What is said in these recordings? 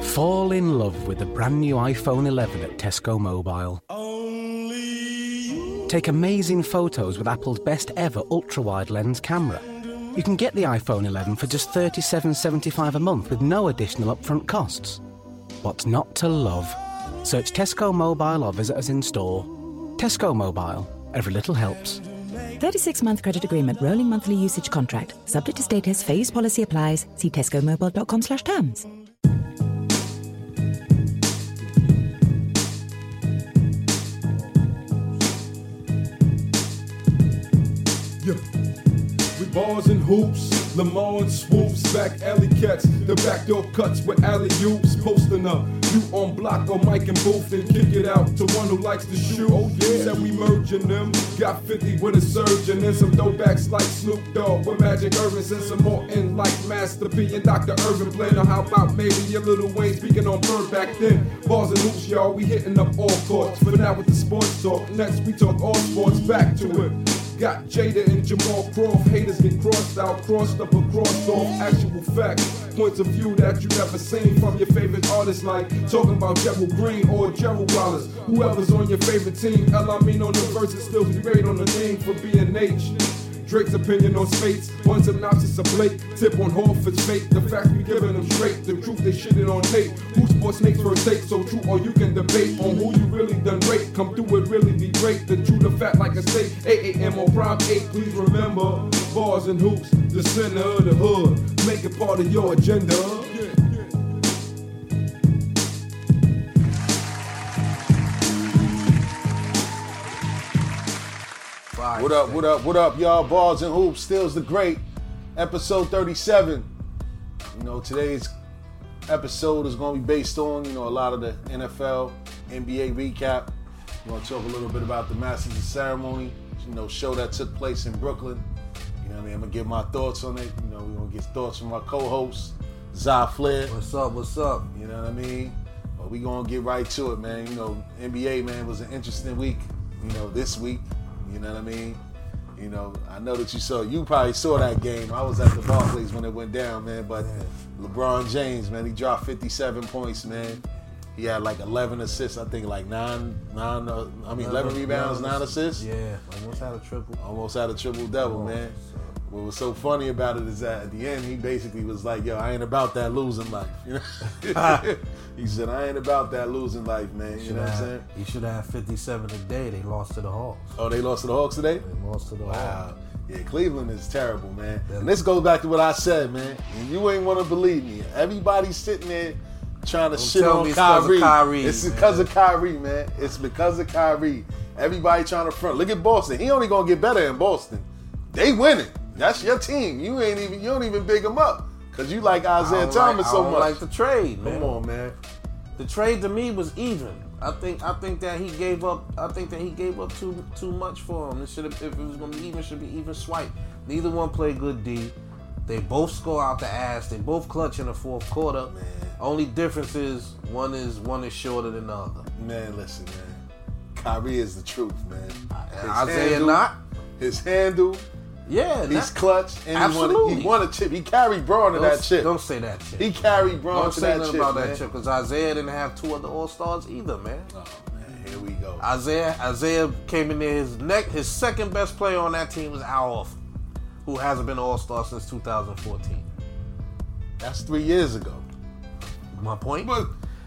Fall in love with the brand new iPhone 11 at Tesco Mobile. Take amazing photos with Apple's best ever ultra-wide lens camera. You can get the iPhone 11 for just $37.75 a month with no additional upfront costs. What's not to love? Search Tesco Mobile or visit us in store. Tesco Mobile. Every little helps. 36-month credit agreement, rolling monthly usage contract. Subject to status, phase policy applies. See tescomobile.com/terms. Yeah. We bars and hoops, Lamar and swoops, back alley cats, the backdoor cuts with alley oops, posting up. You on block or mic and booth and kick it out to one who likes to shoot. Oh yeah, said we merging them. Got 50 with a surgeon and some throwbacks like Snoop Dogg with Magic Irvin and some more in like Master P and Dr. Irvin playing. Or how about maybe a Lil Wayne speaking on Bird back then? Bars and hoops, y'all, we hitting up all courts. For now with the sports talk, next we talk all sports. Back to it. Got Jada and Jamal Croft, haters get crossed out, crossed up or crossed off. Actual facts, points of view that you never seen from your favorite artists, like talking about Gerald Green or Gerald Wallace. Whoever's on your favorite team, L-I-mean on the verses, still be great on the name for B&H. Drake's opinion on Spates, one synopsis of Blake, tip on Horford's fate, the facts we giving them straight, the truth they shitting on tape. Who sports snakes first take, so true or you can debate on who you really done rate. Come through it really be great, the true, the fat like a steak. 8 a.m. on Prime 8, please remember, bars and hoops, the center of the hood, make it part of your agenda. What up, y'all? Bars and Hoops, Stills the Great, episode 37. You know, today's episode is going to be based on, a lot of the NFL, NBA recap. We're going to talk a little bit about the Masters of Ceremony, show that took place in Brooklyn. I'm going to give my thoughts on it. We're going to get thoughts from our co-host, Zah Flair. What's up? You know what I mean? But we going to get right to it, man. NBA, man, was an interesting week, this week. You know what I mean? I know that you probably saw that game. I was at the Barclays when it went down, man. But LeBron James, man, he dropped 57 points, man. He had like 11 assists, I think like 11 rebounds, 9 assists. Yeah, almost had a triple-double, man. What was so funny about it is that at the end, he basically was like, yo, I ain't about that losing life. He said, I ain't about that losing life, man. You know what I'm saying? He should have 57 today. They lost to the Hawks. Oh, they lost to the Hawks today? They lost to the Hawks. Wow. Yeah, Cleveland is terrible, man. And this goes back to what I said, man. And you ain't want to believe me. Everybody's sitting there trying to shit on Kyrie. It's because of Kyrie, man. It's because of Kyrie. Everybody trying to front. Look at Boston. He only going to get better in Boston. They winning. That's your team. You don't even big them up because you like Isaiah Thomas so much. I don't like the trade, man. Come on, man. The trade to me was even. I think that he gave up. I think that he gave up too much for him. If it was going to be even, it should be even swipe. Neither one played good D. They both score out the ass. They both clutch in the fourth quarter. Man. Only difference is one is shorter than the other. Man, listen, man. Kyrie is the truth, man. Isaiah not. His handle. Yeah, he's clutch, and absolutely. He won a chip. He carried Braun to that chip. Don't say that chip. He carried Braun to that chip. Don't say nothing about that chip because Isaiah didn't have 2 other All-Stars either, man. Oh man, here we go. Isaiah came in there. His second best player on that team was Al Horford, who hasn't been an All-Star since 2014. That's 3 years ago. My point. But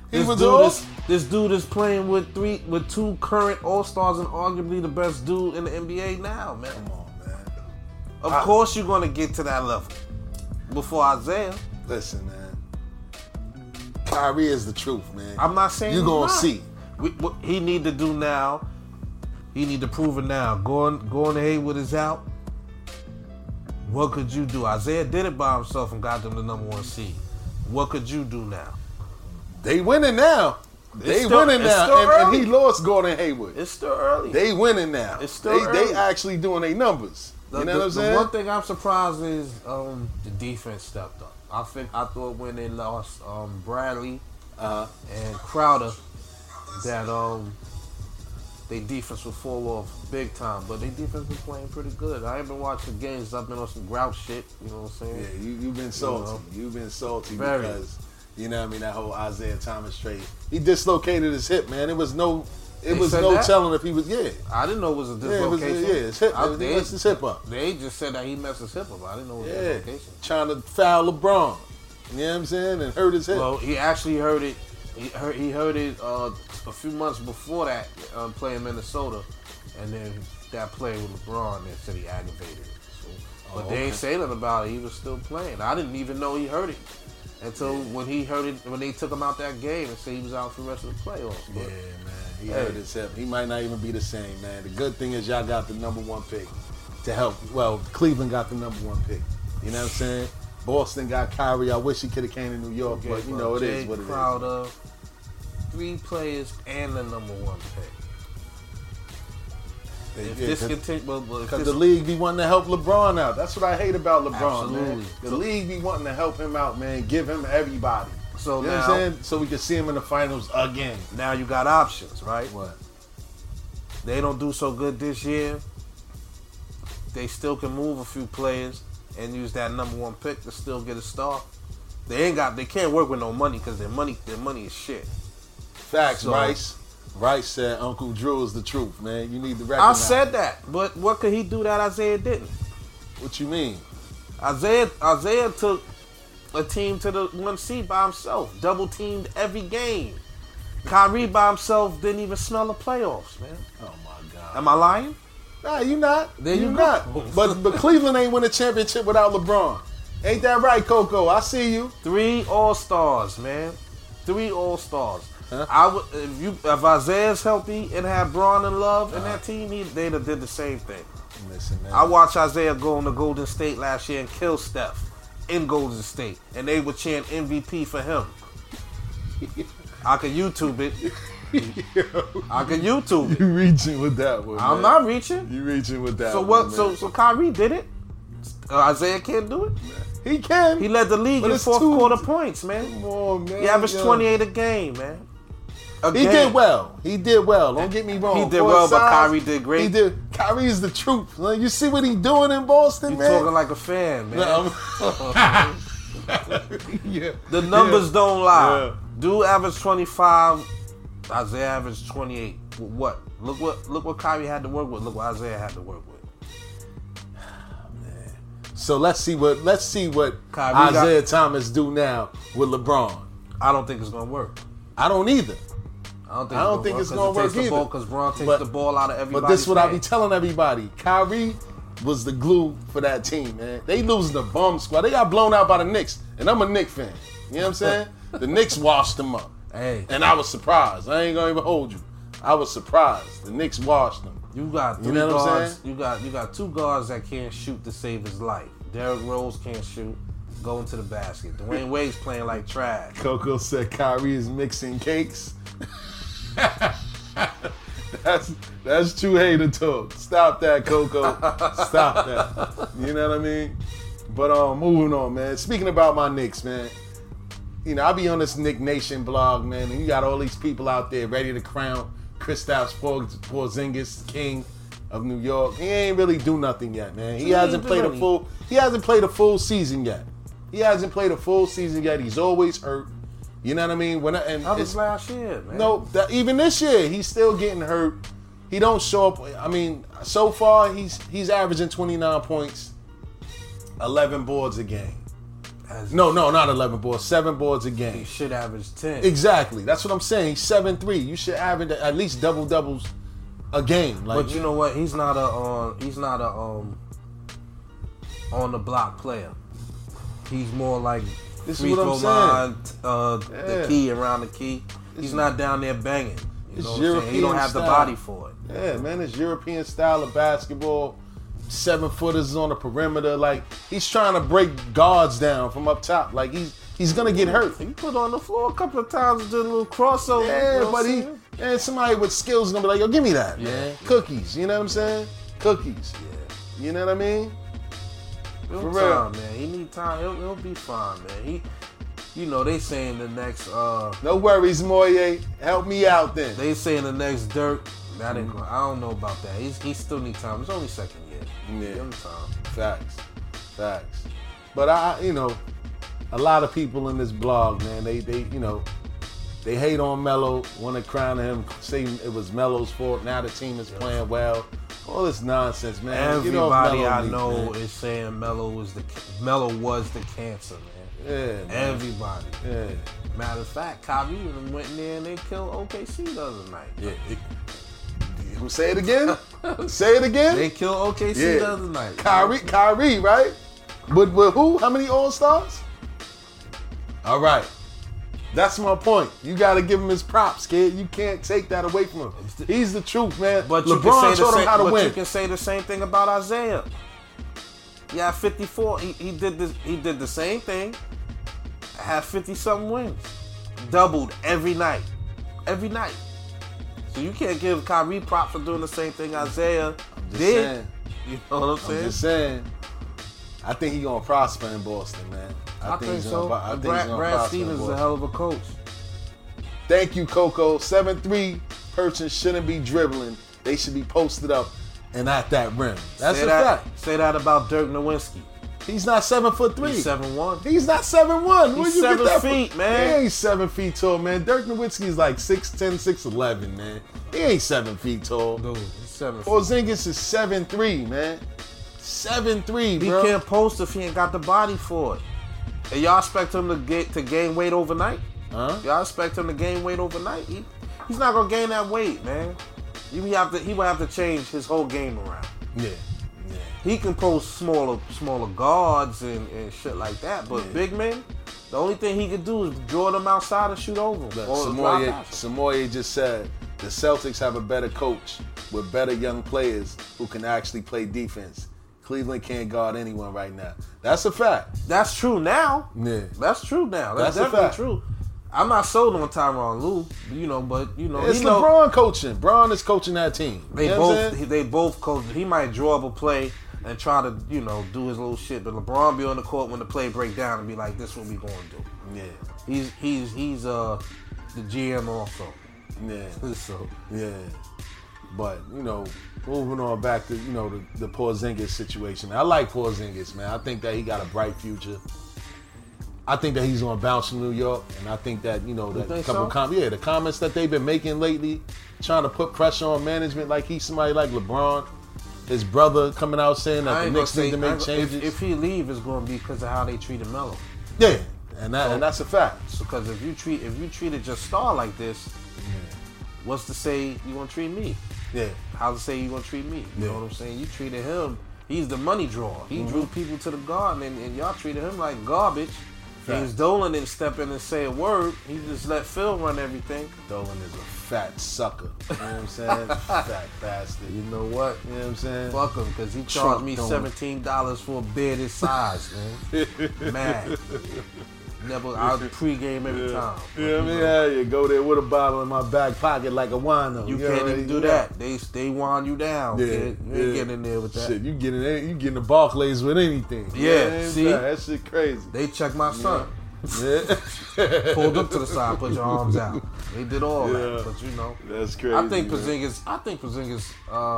this dude is playing with 2 current All-Stars and arguably the best dude in the NBA now, man. Come on. Of course you're going to get to that level before Isaiah. Listen, man. Kyrie is the truth, man. I'm not saying you're going to see. What he need to do now, he need to prove it now. Going to Hayward is out. What could you do? Isaiah did it by himself and got them the number 1 seed. What could you do now? They winning now. And he lost Gordon Hayward. It's still early. They winning now. It's still early. They actually doing their numbers. You know what I'm saying? The one thing I'm surprised is the defense stepped up. I thought when they lost Bradley and Crowder that their defense would fall off big time, but their defense been playing pretty good. I ain't been watching games. I've been on some grouch shit. You know what I'm saying? Yeah, you've been salty. You've been salty Very. because You know what I mean? That whole Isaiah Thomas trade. He dislocated his hip, man. It was no They telling if he was, I didn't know it was a Yeah, dislocation. his hip. He messed his hip up. They just said that he messed his hip up. I didn't know it was a dislocation. Trying to foul LeBron. You know what I'm saying? And hurt his hip. Well, he actually hurt it. He hurt it a few months before that, playing Minnesota, and then that play with LeBron, they said he aggravated it. So, but they ain't say nothing about it. He was still playing. I didn't even know he hurt it until when he hurt it, when they took him out that game and said he was out for the rest of the playoffs. But, man. He hurt his hip. He might not even be the same, man. The good thing is y'all got the number 1 pick to help. Well, Cleveland got the number 1 pick. You know what I'm saying? Boston got Kyrie. I wish he could have came to New York, but you know it is what it is. Crowder, 3 players and the number 1 pick. Because the league be wanting to help LeBron out. That's what I hate about LeBron, Absolutely. man. The league be wanting to help him out, man. Give him everybody. So you know what I'm saying? So we can see him in the finals again. Now you got options, right? What? They don't do so good this year. They still can move a few players and use that number 1 pick to still get a star. They can't work with no money because their money is shit. Facts, So, Rice said Uncle Drew is the truth, man. You need to recognize. I said that, but what could he do that Isaiah didn't? What you mean? Isaiah took a team to the 1 seed by himself, double teamed every game. Kyrie by himself didn't even smell the playoffs, man. Oh my God. Am I lying? Nah, you not. There you you not. go. But Cleveland ain't win a championship without LeBron. Ain't that right, Coco? I see you. 3 All-Stars, man. 3 All-Stars. Huh? If Isaiah's healthy and had Braun and Love in that team, they'd have did the same thing. Listen, man. I watched Isaiah go into Golden State last year and kill Steph in Golden State, and they would chant MVP for him. I could YouTube it. I can YouTube it. You reaching with that one. I'm man. not reaching. You reaching with that So one, what? man. So Kyrie did it. Isaiah can't do it. He can. He led the league But in it's fourth two- quarter points, man. Come on, man. He averaged Yo. 28 a game, man. He did well. He did well. Don't get me wrong. He did For well, his but size, Kyrie did great. He did. Kyrie is the truth. Like, you see what he doing in Boston, You man? talking like a fan, man. Yeah. The numbers don't lie. Yeah. Dude averaged 25. Isaiah averaged 28. What? Look what Kyrie had to work with. Look what Isaiah had to work with. So let's see what Kyrie Isaiah Thomas do now with LeBron. I don't think it's gonna work. I don't either. I don't think it's gonna work either. Because Braun takes But- the ball out of everybody's But this is what I be hands. telling everybody. Kyrie was the glue for that team, man. They losing the bum squad. They got blown out by the Knicks, and I'm a Knicks fan. You know what I'm saying? The Knicks washed them up. Hey. And I was surprised. I ain't gonna even hold you. I was surprised. The Knicks washed them. You got 3 You know what I'm guards. saying? You got 2 guards that can't shoot to save his life. Derrick Rose can't shoot. Go into the basket. Dwayne Wade's playing like trash. Coco said Kyrie is mixing cakes. That's true hater talk. Stop that, Coco. Stop that. You know what I mean? But moving on, man. Speaking about my Knicks, man. You know, I be on this Knick Nation blog, man, and you got all these people out there ready to crown Kristaps Porzingis king of New York. He ain't really do nothing yet, man. He hasn't played a full season yet. He's always hurt. You know what I mean? That was last year, man. No, even this year, he's still getting hurt. He don't show up. I mean, so far, he's averaging 29 points, 11 boards a game. No, not 11 boards, 7 boards a He game. should average 10. Exactly. That's what I'm saying. He's 7'3". You should average at least doubles a game. Like, But you know what? He's not a on the block player. He's more like This is free what I'm throw line, Yeah. the key around the key. He's not down there banging. You It's know what I'm saying? He don't European have the style. body for it. Yeah, man, it's European style of basketball. 7-footers on the perimeter. Like, he's trying to break guards down from up top. Like, he's gonna get hurt. He put on the floor a couple of times, did a little crossover. Yeah, you know but what I'm saying? somebody with skills is gonna be like, yo, give me that, Yeah. man. Cookies, you know what I'm saying? Cookies. Yeah. You know what I mean? He'll For time, real. man. He need time. He'll be fine, man. They saying the next. No worries, Moye. Help me out then. They saying the next Dirk. That ain't. I don't know about that. He still need time. It's only second year. Yeah. Give him time. Facts. But I a lot of people in this blog, man, they they hate on Melo, want to crown him, say it was Melo's fault. Now the team is playing well. All this nonsense, man. Everybody I know is saying Melo was the cancer, man. Yeah, man. Everybody. Yeah. Matter of fact, Kyrie went in there and they killed OKC the other night. Yeah. Say it again. Say it again. They killed OKC the other night. Kyrie, right? With who? How many All-Stars? All right. That's my point. You got to give him his props, kid. You can't take that away from him. He's the truth, man. But LeBron taught him how to win. You can say the same thing about Isaiah. Yeah, 54. He did this. He did the same thing. Had 50-something wins. Doubled every night. Every night. So you can't give Kyrie props for doing the same thing Isaiah did. Saying. You know what I'm saying? I'm just saying. I think he's going to prosper in Boston, man. I think so. Brad Stevens is a hell of a coach. Thank you, Coco. 7'3" person shouldn't be dribbling. They should be posted up and at that rim. That's a fact. Say that about Dirk Nowitzki. He's not 7'3". He's 7'1". He's not 7'1". He's 7 feet, man. He ain't 7 feet tall, man. Dirk Nowitzki is like 6'10", 6'11", man. He ain't 7 feet tall. Dude, he's 7 feet. Porzingis is 7'3", man. 7'3", bro. He can't post if he ain't got the body for it. And y'all expect him to gain weight overnight? Huh? Y'all expect him to gain weight overnight? He's not gonna gain that weight, man. He would have to change his whole game around. Yeah. He can post smaller guards and shit like that, but big men, the only thing he can do is draw them outside and shoot over them. Samoye just said the Celtics have a better coach with better young players who can actually play defense. Cleveland can't guard anyone right now. That's a fact. That's true now. Yeah. That's true now. That's a definitely fact. true. I'm not sold on Tyronn Lue, but it's LeBron coaching. Bron is coaching that team. They both coach. He might draw up a play and try to, do his little shit, but LeBron be on the court when the play break down and be like, "This is what we gonna do." Yeah. He's the GM also. Yeah. So yeah. But moving on back to the Porzingis situation. I like Porzingis, man. I think that he got a bright future. I think that he's gonna bounce from New York, and I think that the comments that they've been making lately, trying to put pressure on management, like he's somebody like LeBron, his brother coming out saying that the Knicks need to make changes. If he leave, it's gonna be because of how they treated Melo. Yeah, and that's a fact. So, because if you treated your star like this, what's to say you gonna treat me? Yeah. How's to say you gonna treat me? You know what I'm saying? You treated him. He's the money drawer. He drew people to the garden, and y'all treated him like garbage. James Dolan didn't step in and say a word. He just let Phil run everything. Dolan is a fat sucker. You know what I'm saying? Fat bastard. You know what? You know what I'm saying? Fuck him, because he charged me $17 for a beard his size, man. Mad. Never, I'll pregame every time. You go there with a bottle in my back pocket like a wino. You can't even do that. They wind you down, kid. You ain't getting in there with that. Shit, you get in the Barclays with anything. Yeah, see? That shit crazy. They checked my son. Yeah. Pulled up to the side, put your arms out. They did all that, but That's crazy. I think Porzingis,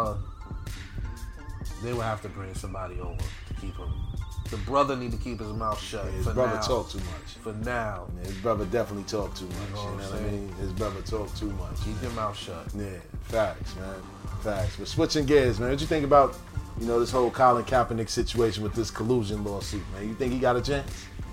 they would have to bring somebody over to keep him. The brother need to keep his mouth shut. His brother talk too much. For now. Yeah, his brother definitely talk too much. You know what I mean? His brother talk too much. Keep your mouth shut. Yeah, facts, man. Facts. But switching gears, man, what you think about, this whole Colin Kaepernick situation with this collusion lawsuit, man? You think he got a chance?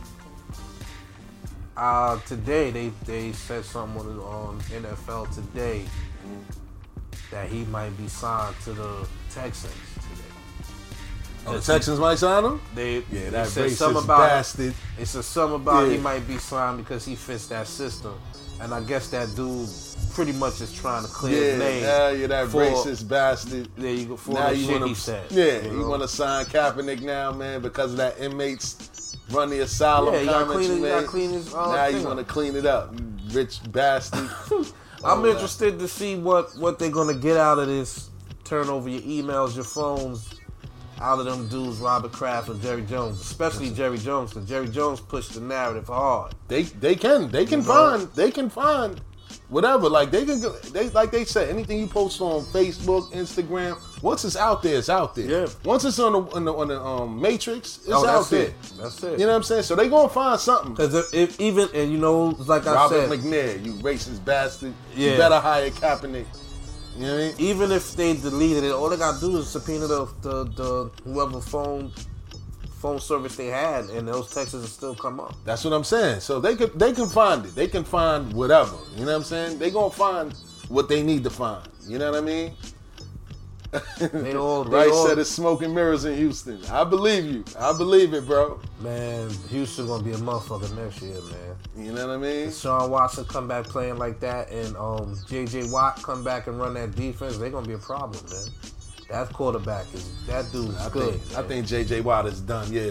Today they said something on NFL Today that he might be signed to the Texans today. Oh, the Texans might sign him? They said something about bastard. It said something about he might be signed because he fits that system, and I guess that dude pretty much is trying to clear his name. Yeah, that racist bastard. There you go. For the shit he said. Yeah, you want to sign Kaepernick now, man, because of that inmates run the asylum comments you made. Now you want to clean it up, you rich bastard. I'm interested to see what they're gonna get out of this. Turn over your emails, your phones. Out of them dudes, Robert Kraft and Jerry Jones, especially Jerry Jones, because Jerry Jones pushed the narrative hard. They can find whatever. Like they said, anything you post on Facebook, Instagram, once it's out there, it's out there. Yeah. Once it's on the Matrix, it's out that's there. it. That's it. You know what I'm saying? So they gonna find something. Because if even, and you know, like I Robert said, McNair, you racist bastard. Yeah. You better hire Kaepernick. You know what I mean? even if they deleted it, all they gotta do is subpoena the whoever phone service they had, and those texts will still come up. That's what I'm saying. So they can find it. They can find whatever. You know what I'm saying? They gonna find what they need to find. You know what I mean? They all Said it's smoke and mirrors in Houston. I believe you. I believe it, bro. Man, Houston gonna be a motherfucker next year, man. You know what I mean? Sean Watson come back playing like that, and J.J. Watt come back and run that defense, they gonna be a problem, man. That quarterback that dude is good. I think J.J. Watt is done. Yeah.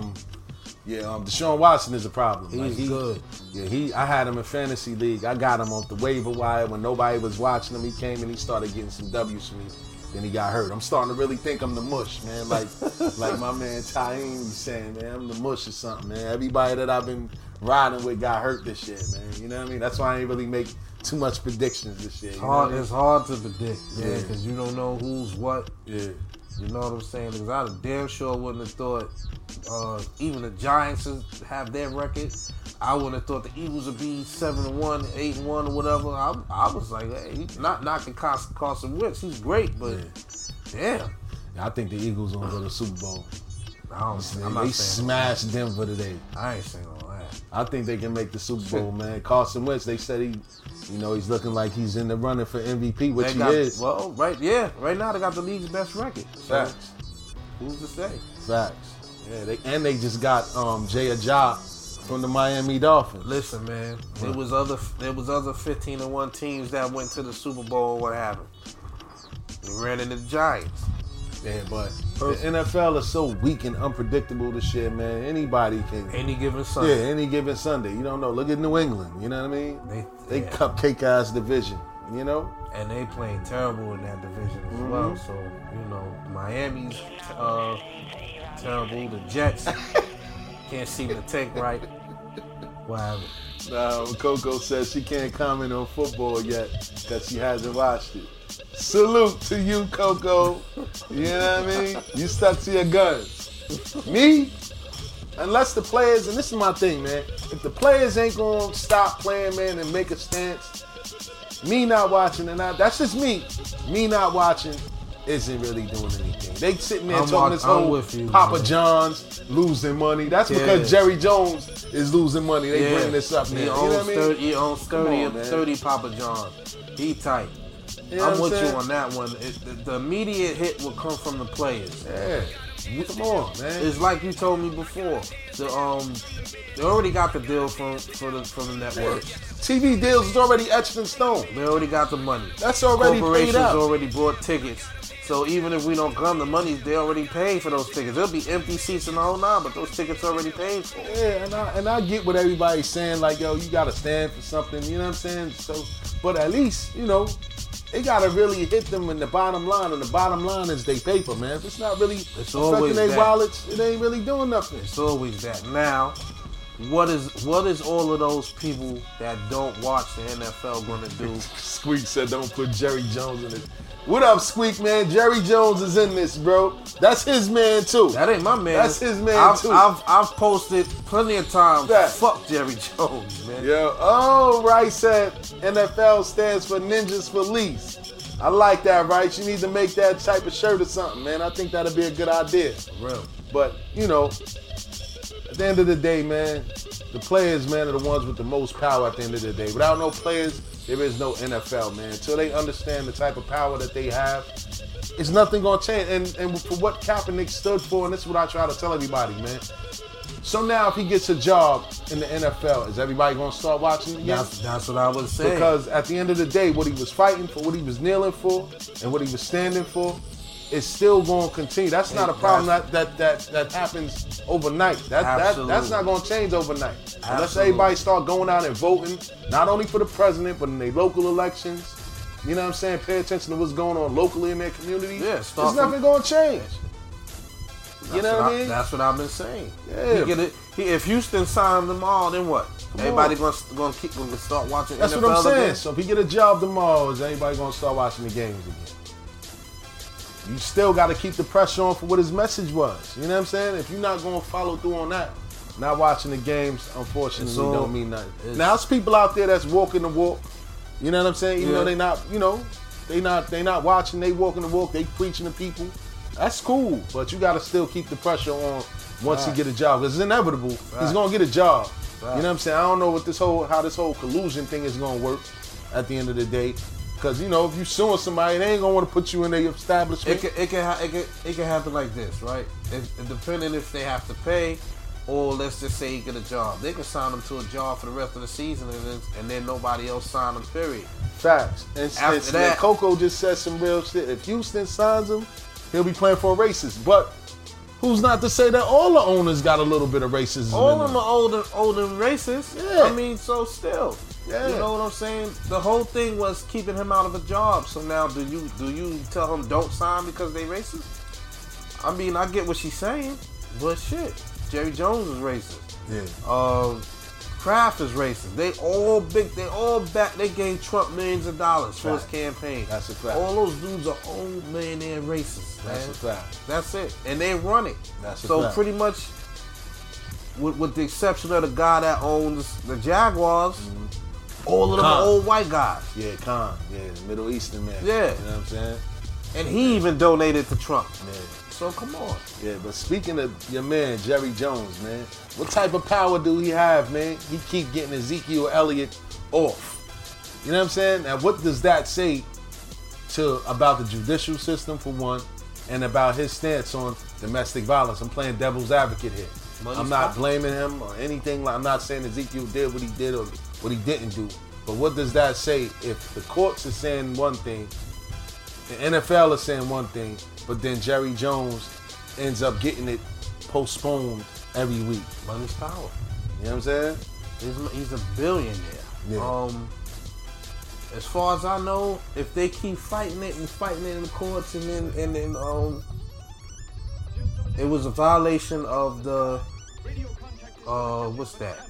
Deshaun Watson is a problem. He's good. Yeah, I had him in fantasy league. I got him off the waiver wire when nobody was watching him. He came and he started getting some W's for me. Then he got hurt. I'm starting to really think I'm the mush, man. Like my man Taim be saying, man, I'm the mush or something, man. Everybody that I've been riding with got hurt this year, man. You know what I mean? That's why I ain't really make too much predictions this year. It's hard to predict, man, because you don't know who's what. Yeah. You know what I'm saying? Because I damn sure wouldn't have thought even the Giants have their record. I wouldn't have thought the Eagles would be 7-1, 8-1, or whatever. I was like, hey, he's not knocking Carson Wentz. He's great, but damn. I think the Eagles gonna go to the Super Bowl. They smashed Denver today. I ain't saying all that. I think they can make the Super Bowl, man. Carson Wentz, they said he's looking like he's in the running for MVP, which he is. Well, right now they got the league's best record. So Facts. who's to say? Facts. Yeah, they just got Jay Ajay from the Miami Dolphins. Listen, man, there was other 15-1 teams that went to the Super Bowl. What happened? They ran into the Giants. Yeah, but the NFL is so weak and unpredictable this year, man. Anybody can. Any given Sunday. Yeah, any given Sunday. You don't know. Look at New England. You know what I mean? They cupcake ass division. You know. And they playing terrible in that division as well. So Miami's terrible. The Jets can't seem to take right. Wow. Coco says she can't comment on football yet because she hasn't watched it. Salute to you, Coco. You know what I mean? You stuck to your guns. Me? Unless the players, and this is my thing, man. If the players ain't gonna stop playing, man, and make a stance, me not watching, that's just me. Me not watching isn't really doing anything. They sitting there talking this whole Papa man. John's losing money. That's because Jerry Jones is losing money. They bring this up now. You know what I mean? He owns 30 Papa John's. He tight. You know I'm with you on that one. The immediate hit will come from the players. Yeah. Come on, man. It's like you told me before. They already got the deal from the network. TV deals is already etched in stone. They already got the money. That's already paid out. Corporations already bought tickets. So even if we don't come, the money they already paid for those tickets. There'll be empty seats in the whole nine, but those tickets already paid for. Yeah, and I get what everybody's saying, like, yo, you gotta stand for something, you know what I'm saying? So, but at least, it gotta really hit them in the bottom line, and the bottom line is they paper, man. If it's not really affecting their wallets, it ain't really doing nothing. It's always that. Now, what is all of those people that don't watch the NFL gonna do? Squeak said don't put Jerry Jones in it. What up, Squeak, man? Jerry Jones is in this, bro. That's his man, too. That ain't my man. That's his man, too. I've posted plenty of times. Fuck Jerry Jones, man. Yeah. Rice said NFL stands for Ninjas for Lease. I like that, Rice. You need to make that type of shirt or something, man. I think that'd be a good idea. Real. But, at the end of the day, man, the players, man, are the ones with the most power at the end of the day. Without no players, there is no NFL, man. Until they understand the type of power that they have, it's nothing gonna change. And for what Kaepernick stood for, and this is what I try to tell everybody, man. So now if he gets a job in the NFL, is everybody gonna start watching again? That's what I was saying. Because at the end of the day, what he was fighting for, what he was kneeling for, and what he was standing for, is still going to continue. That's not a problem that happens overnight. That's not going to change overnight. Unless everybody start going out and voting, not only for the president, but in their local elections. You know what I'm saying? Pay attention to what's going on locally in their community. Yeah, there's nothing going to change. You know what I mean? That's what I've been saying. Yeah. If Houston signed them all, then what? Everybody gonna start watching That's NFL what I'm saying. again? So if he get a job tomorrow, is anybody gonna start watching the games again? You still got to keep the pressure on for what his message was. You know what I'm saying? If you're not gonna follow through on that, not watching the games, unfortunately, don't mean nothing. Now, there's people out there that's walking the walk. You know what I'm saying? Even though they not, they not watching. They walking the walk. They preaching to people. That's cool, but you got to still keep the pressure on once he get a job. Because it's inevitable. He's gonna get a job. You know what I'm saying? I don't know how this whole collusion thing is gonna work at the end of the day. Because, if you're suing somebody, they ain't going to want to put you in their establishment. It can happen like this, right? Depending if they have to pay, or let's just say he get a job. They can sign him to a job for the rest of the season, and then nobody else sign him, period. Facts. And After that, Coco just said some real shit. If Houston signs him, he'll be playing for a racist. But who's not to say that all the owners got a little bit of racism all in of them are older racist. Yeah. I mean, so still. Yeah. You know what I'm saying? The whole thing was keeping him out of a job. So now do you tell him don't sign because they racist? I mean, I get what she's saying, but shit. Jerry Jones is racist. Yeah. Kraft is racist. They all back. They gave Trump millions of dollars for his campaign. That's a fact. All those dudes are old millionaire racists, man. That's a fact. That's it. And they run it. That's a so fact. pretty much, with the exception of the guy that owns the Jaguars, all of them are old white guys. Yeah, Khan. Yeah, the Middle Eastern man. Yeah. You know what I'm saying? And he even donated to Trump. Yeah. So come on. Yeah, but speaking of your man, Jerry Jones, man, what type of power do he have, man? He keep getting Ezekiel Elliott off. You know what I'm saying? Now, what does that say about the judicial system, for one, and about his stance on domestic violence? I'm playing devil's advocate here. I'm not blaming him or anything. I'm not saying Ezekiel did what he did or what he didn't do. But what does that say if the courts are saying one thing, the NFL is saying one thing, but then Jerry Jones ends up getting it postponed every week? Money's power. You know what I'm saying? He's a billionaire. Yeah. As far as I know, if they keep fighting it in the courts, and then it was a violation of the what's that?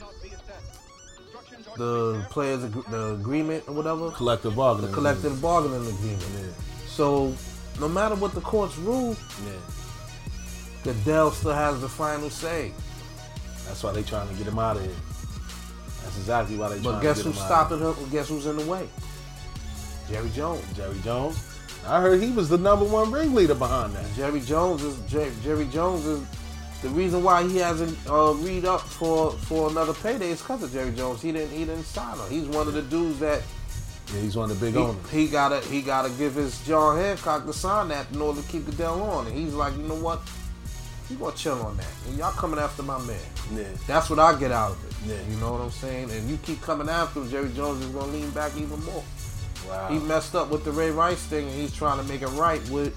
The the agreement or whatever. Collective bargaining. The collective bargaining agreement. Yeah. So no matter what the courts rule, Goodell still has the final say. That's why they trying to get him out of here. That's exactly why they trying to get him out. But guess who's stopping him? Guess who's in the way? Jerry Jones. Jerry Jones. I heard he was the #1 ringleader behind that. Jerry Jones is the reason why he hasn't read up for another payday is because of Jerry Jones. He didn't sign him. He's one of the dudes that. Yeah, he's one of the big owners. He gotta give his John Hancock to sign that in order to keep Goodell on. And he's like, you know what? You gonna chill on that. And y'all coming after my man. Yeah. That's what I get out of it. Yeah. You know what I'm saying? And you keep coming after him, Jerry Jones is gonna lean back even more. Wow. He messed up with the Ray Rice thing, and he's trying to make it right with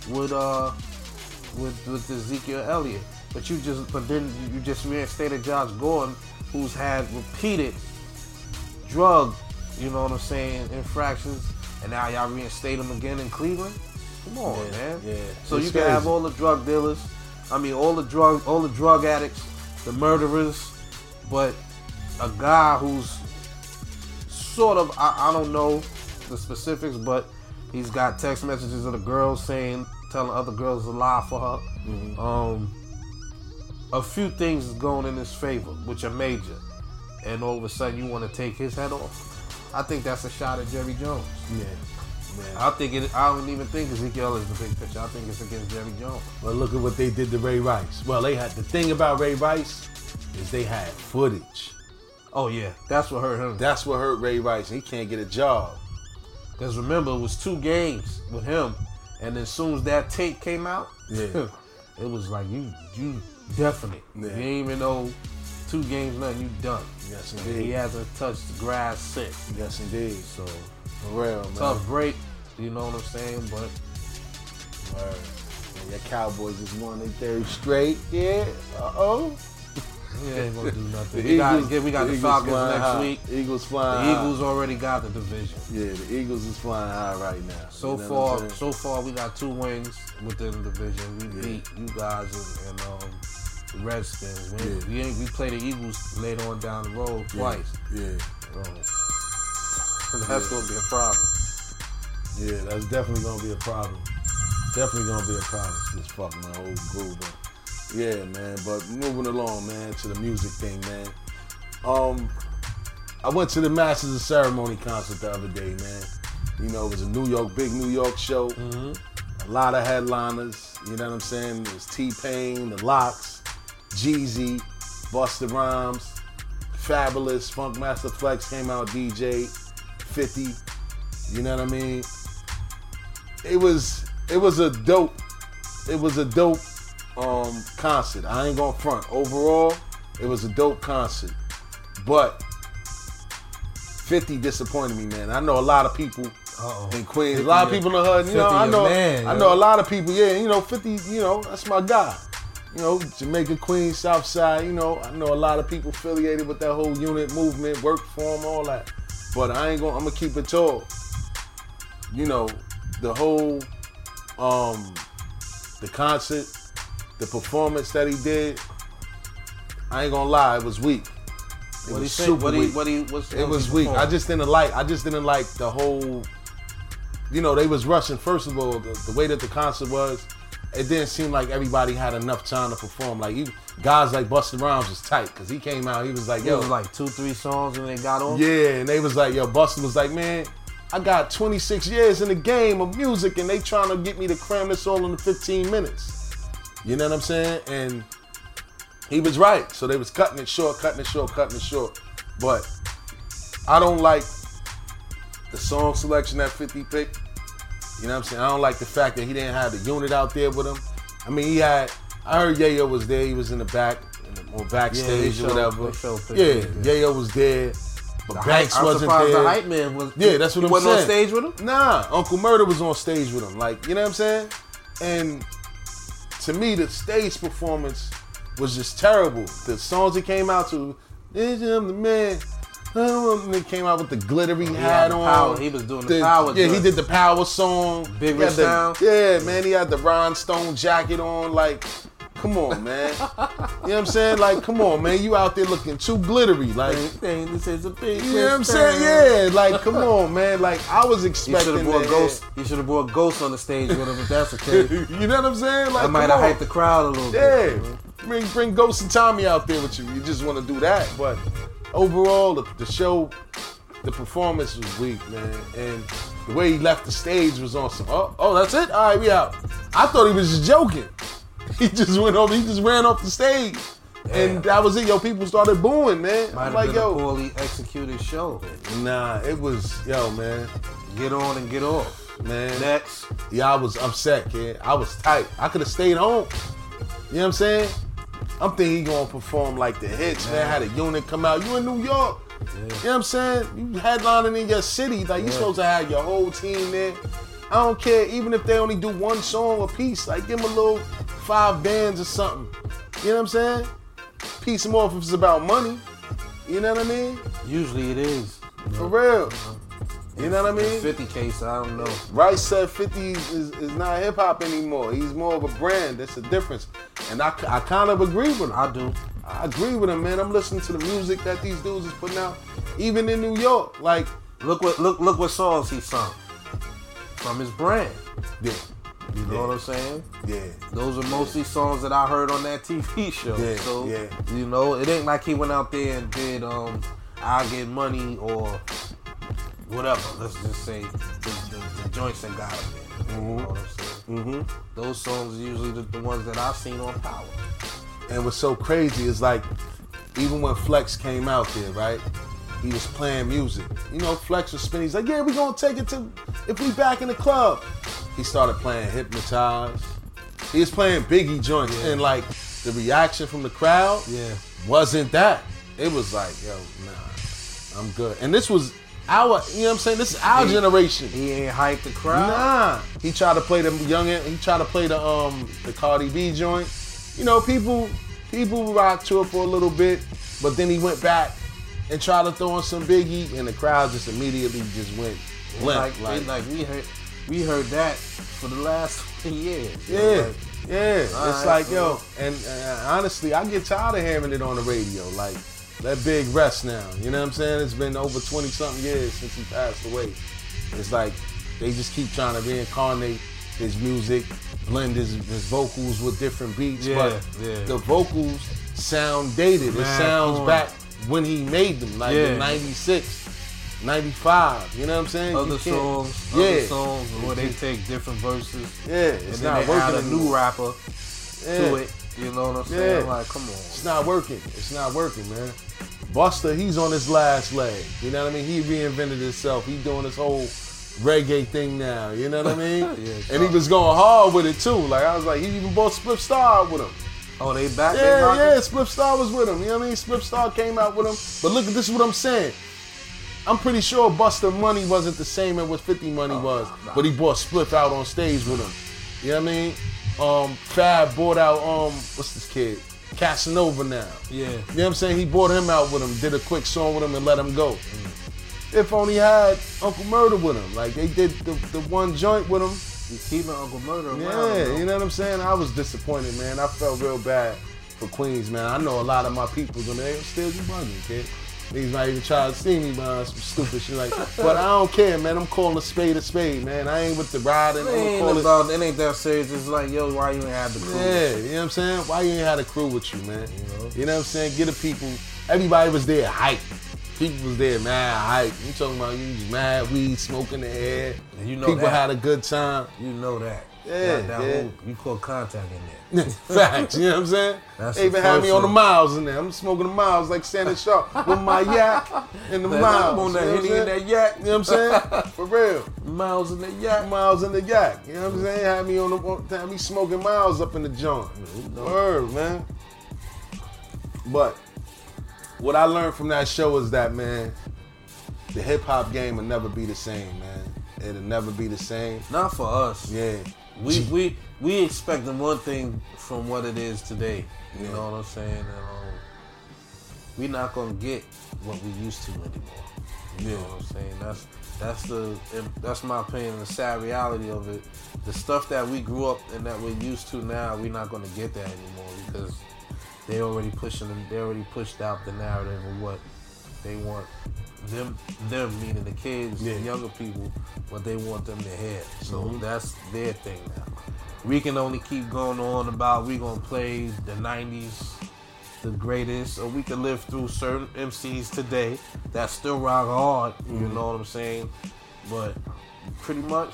Ezekiel Elliott. But then you just reinstated Josh Gordon, who's had repeated drug, you know what I'm saying, infractions, and now y'all reinstate him again in Cleveland. Come on, man. Yeah. So you can have all the drug dealers, all the drug addicts, the murderers, but a guy who's sort of, I don't know the specifics, but he's got text messages of the girls telling other girls to lie for her. Mm-hmm. A few things is going in his favor, which are major, and all of a sudden you want to take his head off. I think that's a shot at Jerry Jones. Yeah. I don't even think Ezekiel is the big picture. I think it's against Jerry Jones. Well, look at what they did to Ray Rice. Well, the thing about Ray Rice is they had footage. Oh yeah, that's what hurt him. That's what hurt Ray Rice. He can't get a job. Because remember, it was 2 games with him, and as soon as that tape came out, it was like you definite. Yeah. You ain't even know 2 games, nothing. You done. Yes, And indeed. he hasn't touched the grass since. Yes, indeed. So For real, man. tough break. You know what I'm saying? But Word. Yeah, your Cowboys is won their 3rd straight. Yeah. he ain't gonna do nothing. The we got the Eagles Falcons flying next high. week. Eagles flying The high. Eagles already got the division. Yeah, the Eagles is flying high right now. So You know what I'm far, saying? we got 2 wins within the division. We beat you guys, and the Redskins. We play the Eagles later on down the road twice. Yeah. That's gonna be a problem. Yeah, that's definitely gonna be a problem. Definitely gonna be a problem. This fucking my whole groove. But yeah, man. But moving along, man, to the music thing, man. I went to the Masters of Ceremony concert the other day, man. You know, it was a big New York show. A lot of headliners. You know what I'm saying? It was T-Pain, The Lox, Jeezy, Busta Rhymes, Fabulous, Funkmaster Flex came out, DJ, 50. You know what I mean? It was a dope concert. I ain't gonna front. Overall, it was a dope concert. But 50 disappointed me, man. I know a lot of people in Queens, a lot of people in the hood. You know, I know a lot of people. Yeah, you know, 50. You know, that's my guy. You know, Jamaica, Queens, South Side. You know, I know a lot of people affiliated with that whole unit movement, work for them, all that. But I'm gonna keep it tall. You know, the whole, the concert, the performance that he did. I ain't gonna lie, it was weak. It was super weak. It was weak. I just didn't like the whole. You know, they was rushing. First of all, the way that the concert was, it didn't seem like everybody had enough time to perform. Like guys like Busta Rhymes was tight because he came out. He was like, yo, it was like 2-3 songs and they got on. Yeah, and they was like, yo, Busta was like, man, I got 26 years in the game of music and they trying to get me to cram this all in 15 minutes. You know what I'm saying? And he was right. So they was cutting it short. But I don't like the song selection that 50 picked. You know what I'm saying? I don't like the fact that he didn't have the unit out there with him. I mean, I heard Yayo was there. He was in the back, or backstage or whatever. Yeah, Yayo was there. But Banks wasn't there. The hype man was. Yeah, that's what I'm saying. He wasn't on stage with him? Nah, Uncle Murder was on stage with him. Like, you know what I'm saying? And to me, the stage performance was just terrible. The songs he came out to, I'm the man. And he came out with the glittery hat on. He was doing the power. Yeah, he did the power song. Big Rich Sound. Yeah, man, he had the rhinestone jacket on. Like, come on, man. You know what I'm saying? Like, come on, man. You out there looking too glittery. Like, this is a big. You know what I'm saying? Yeah, like, come on, man. Like, I was expecting He should have brought Ghost on the stage with him if that's the case. You know what I'm saying? Like, I might have hyped the crowd a little bit. Yeah, bring Ghost and Tommy out there with you. You just want to do that, but overall, the show, the performance was weak, man. And the way he left the stage was on some, oh, that's it? All right, we out. I thought he was just joking. He just went over, he just ran off the stage. Damn. And that was it. Yo, people started booing, man. Might have been a poorly executed show. Nah, it was, man. Get on and get off. Man. Next. Yeah, I was upset, kid. I was tight. I could have stayed home. You know what I'm saying? I'm thinking he gonna perform like the hits, man. Had a unit come out. You in New York. Yeah. You know what I'm saying? You headlining in your city. Like, you supposed to have your whole team there. I don't care, even if they only do one song a piece. Like, give them a little 5 bands or something. You know what I'm saying? Piece them off if it's about money. You know what I mean? Usually it is. For real. You know what I mean? 50 case, I don't know. Rice said 50 is not hip hop anymore. He's more of a brand. That's the difference. And I kind of agree with him. I do. I agree with him, man. I'm listening to the music that these dudes is putting out, even in New York. Like, look what songs he sung from his brand. Yeah. You know what I'm saying? Yeah. Those are mostly songs that I heard on that TV show. Yeah. So, you know, it ain't like he went out there and did I'll Get Money or whatever. Let's just say the joints that got him there. You know what I'm saying? Mm-hmm. Those songs are usually the ones that I've seen on Power. And what's so crazy is, like, even when Flex came out there, right? He was playing music. You know, Flex was spinning. He's like, yeah, we gonna take it to, if we back in the club. He started playing Hypnotize. He was playing Biggie joints. Yeah. And, like, the reaction from the crowd wasn't that. It was like, yo, nah, I'm good. And this was our, you know what I'm saying? This is our generation. He ain't hyped the crowd? Nah. He tried to play he tried to play the Cardi B joint. You know, people rocked to it for a little bit, but then he went back and tried to throw in some Biggie, and the crowd just immediately just went blank. Like we heard that for the last 20 years. Yeah. Yeah, it's right, like, yo, and honestly, I get tired of hearing it on the radio. Like, let Big rest now. You know what I'm saying? It's been over 20-something years since he passed away. It's like, they just keep trying to reincarnate his music, blend his vocals with different beats, but the vocals sound dated. It sounds back when he made them, like in 96, 95. You know what I'm saying? Other songs where they take different verses. Yeah, it's and not then they working. add a new rapper to it. You know what I'm saying? Like, come on. It's not working. It's not working, man. Busta, he's on his last leg. You know what I mean? He reinvented himself. He doing this whole reggae thing now. You know what I mean? And he was going hard with it too. Like, I was like, he even bought Spliff Star with him. Oh, they back? Yeah, Spliff Star was with him. You know what I mean? Spliff Star came out with him. But look, this is what I'm saying. I'm pretty sure Busta money wasn't the same as what 50 money was. Nah. But he brought Spliff out on stage with him. You know what I mean? Fab brought out, what's this kid? Casanova now. Yeah. You know what I'm saying? He brought him out with him, did a quick song with him and let him go. If only had Uncle Murder with him. Like, they did the one joint with him. You keeping Uncle Murder around. Yeah, you know what I'm saying? I was disappointed, man. I felt real bad for Queens, man. I know a lot of my people gonna still be money, kid. Niggas might even try to see me behind some stupid shit like that. But I don't care, man. I'm calling a spade, man. I ain't with the riding. It ain't that serious. It's like, yo, why you ain't have the crew? Yeah, you know what I'm saying? Why you ain't had a crew with you, man? You know what I'm saying? Get the people. Everybody was there, hype. People was there, mad hype. You talking about you was mad weed, smoking the air. You know people that. had a good time. You know that. Yeah, whole, you caught contact in there. Facts, you know what I'm saying? They even had me on the miles in there. I'm smoking the miles like Shannon Sharp with my yak and the miles. On that Henny in that yak. You know what I'm saying? For real. Miles in the yak. Miles in the yak. You know what I'm saying? Had me smoking miles up in the joint. Word, man. But what I learned from that show is that, man, the hip hop game will never be the same, man. It'll never be the same. Not for us. Yeah. We expecting one thing from what it is today. You know what I'm saying? And, we're not gonna get what we used to anymore. You know what I'm saying? That's my opinion. The sad reality of it. The stuff that we grew up and that we're used to now, we're not gonna get that anymore because they already pushed out the narrative of what they want them meaning the kids, the younger people, what they want them to hear. So that's their thing now. We can only keep going on about we gonna play the 90s, the greatest, or we can live through certain MCs today that still rock hard, you know what I'm saying? But pretty much.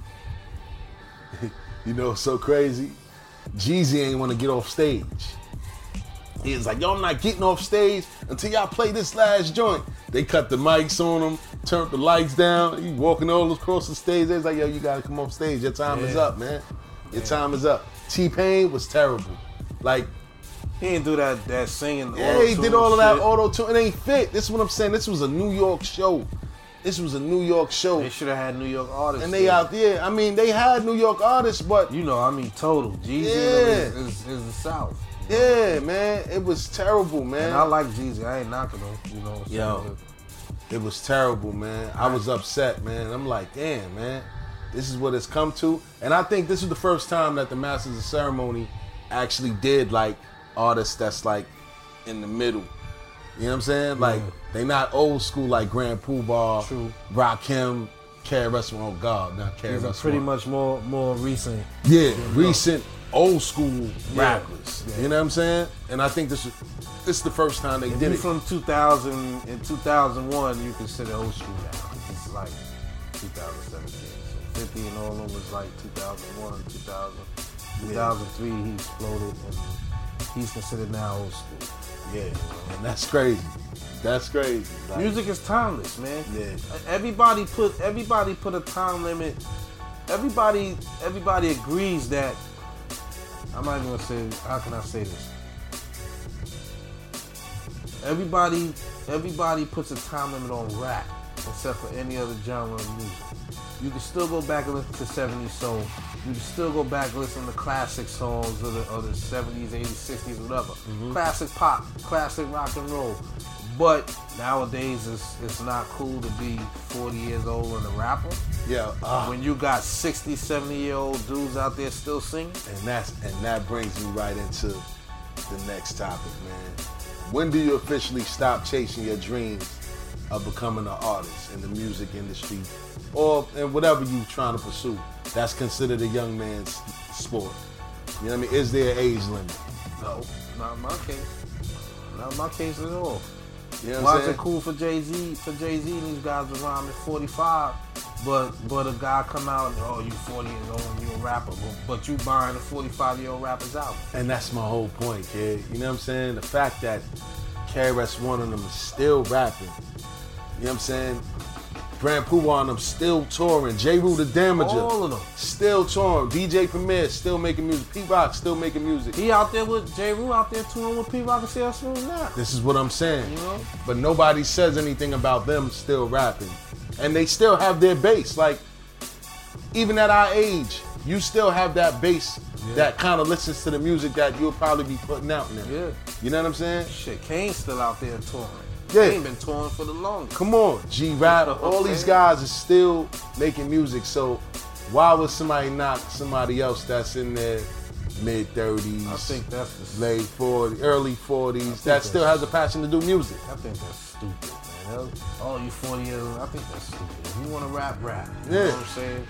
You know, it's so crazy. Jeezy ain't want to get off stage. He was like, yo, I'm not getting off stage until y'all play this last joint. They cut the mics on him, turned the lights down. He walking all across the stage. They was like, yo, you got to come off stage. Your time is up, man. Your time is up. T-Pain was terrible. Like, he didn't do that singing. Yeah, he did all of that auto-tune. It ain't fit. This is what I'm saying. This was a New York show. They should have had New York artists. And they out there. I mean, they had New York artists, but... You know, I mean, total. Jeezy is the South. Yeah, man. It was terrible, man. And I like Jeezy. I ain't knocking him. You know what I'm saying? Yo, it was terrible, man. I was upset, man. I'm like, damn, man. This is what it's come to. And I think this is the first time that the Masters of Ceremony actually did, like, artists that's, like, in the middle. You know what I'm saying? Like, they not old school like Grand Poobah, Rakim, KRS-One. Oh, God, not KRS-One. Pretty much more recent. Yeah, recent old school rappers. You know what I'm saying? And I think this is the first time they did it. From 2000 and 2001, you consider old school now. It's like 2017. So 50 and all of them was like 2001, 2000. 2003, he exploded, and he's considered now old school. Yeah, and that's crazy. That's crazy. Like, music is timeless, man. Yeah. Everybody put a time limit. Everybody agrees that. I'm not gonna say. How can I say this? Everybody puts a time limit on rap, except for any other genre of music. You can still go back and listen to 70s soul. You can still go back and listen to classic songs of the 70s, 80s, 60s, whatever. Classic pop, classic rock and roll. But nowadays, it's not cool to be 40 years old and a rapper. Yeah. When you got 60, 70-year-old dudes out there still singing. And that brings me right into the next topic, man. When do you officially stop chasing your dreams of becoming an artist in the music industry or in whatever you're trying to pursue? That's considered a young man's sport. You know what I mean? Is there an age limit? No, not in my case. Not in my case at all. You know Why what I'm is saying? it cool for Jay-Z and these guys around at 45, but a guy come out and, oh, you 40 years old and you a rapper, but you buying a 45-year-old rapper's album? And that's my whole point, kid. You know what I'm saying? The fact that KRS-One of them is still rapping. You know what I'm saying? Grand Poobah and them still touring. J. Rue the Damager. All of them. Still touring. DJ Premier still making music. P-Rock still making music. He out there with J. Rue out there touring with P-Rock and CL Smooth now. This is what I'm saying. You know? But nobody says anything about them still rapping. And they still have their base. Like, even at our age, you still have that base that kind of listens to the music that you'll probably be putting out now. Yeah. You know what I'm saying? Shit, Kane's still out there touring. Yeah. Kane been touring for the longest. Come on, G-Rap, That's what all I'm these saying. guys are still making music. So why would somebody knock somebody else that's in their mid-30s, I think that's the late 40s, early 40s, that still has a passion to do music? I think that's stupid, man. Oh, you 40 years old? I think that's stupid. If you want to rap. You Yeah. know what I'm saying?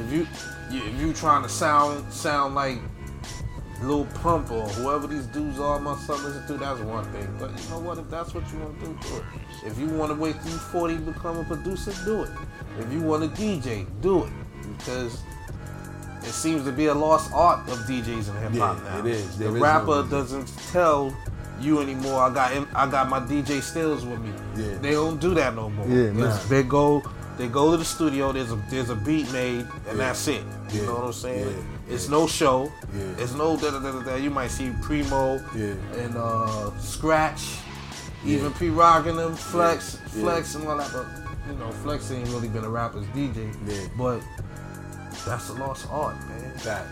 If you trying to sound like Lil Pump or whoever these dudes are, my son listen to, that's one thing. But you know what? If that's what you want to do it. If you want to wait till you 40 to become a producer, do it. If you want to DJ, do it. Because it seems to be a lost art of DJs in hip hop Yeah, now. it is. There The is rapper no- doesn't tell you anymore. I got my DJ Stills with me. Yeah. They don't do that no more. Yeah, nah. They go to the studio. There's a beat made, and that's it. You Yeah. know what I'm saying? Yeah. It's no show. Yeah. It's no da da da da. You might see Primo Yeah. and Scratch, even Yeah. P-Rock and them, Flex, Yeah. Flex and all that. But you know, Flex ain't really been a rapper's DJ. Yeah. But that's a lost art, man.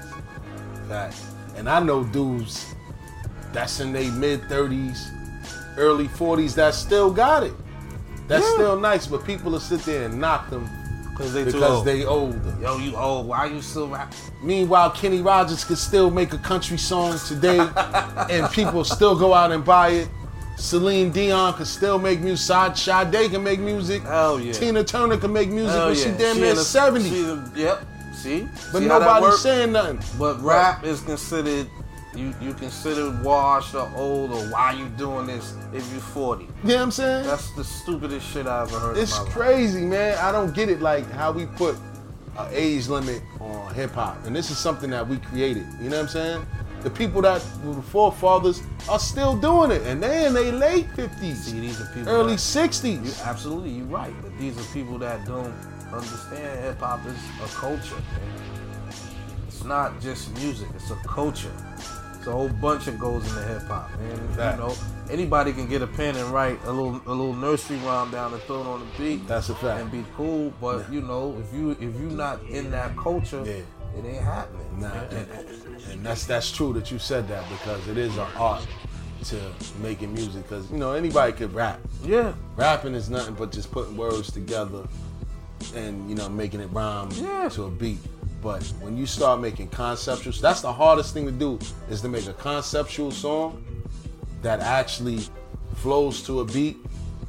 Facts. And I know dudes that's in their mid-30s, early 40s that still got it. That's Yeah. still nice, but people will sit there and knock them Because they too because old. they older. Yo, you old. Why you still rap? Meanwhile, Kenny Rogers could still make a country song today and people still go out and buy it. Celine Dion could still make music. Sade can make music. Hell yeah. Tina Turner can make music Hell when she yeah. damn near in a- 70. Yep. See? But See how that nobody's work? saying nothing. But rap is considered, you considered washed or old, or why you doing this if you 40? You know what I'm saying? That's the stupidest shit I ever heard It's in my life. crazy, man. I don't get it, like how we put an age limit on hip hop, and this is something that we created. You know what I'm saying? The people that were the forefathers are still doing it, and they in their late 50s, See, these are people early that- 60s. You absolutely, you're right. But these are people that don't understand hip hop is a culture. Man. It's not just music; it's a culture. It's a whole bunch that goes into hip hop, man. Fact. You know, anybody can get a pen and write a little nursery rhyme down and throw it on the beat. That's a fact. And be cool. But you know, if you not in that culture, Yeah. it ain't happening. Nah, and that's true that you said that, because it is an art to making music. Because you know anybody could rap. Yeah. Rapping is nothing but just putting words together and, you know, making it rhyme Yeah. to a beat. But when you start making conceptual, that's the hardest thing to do, is to make a conceptual song that actually flows to a beat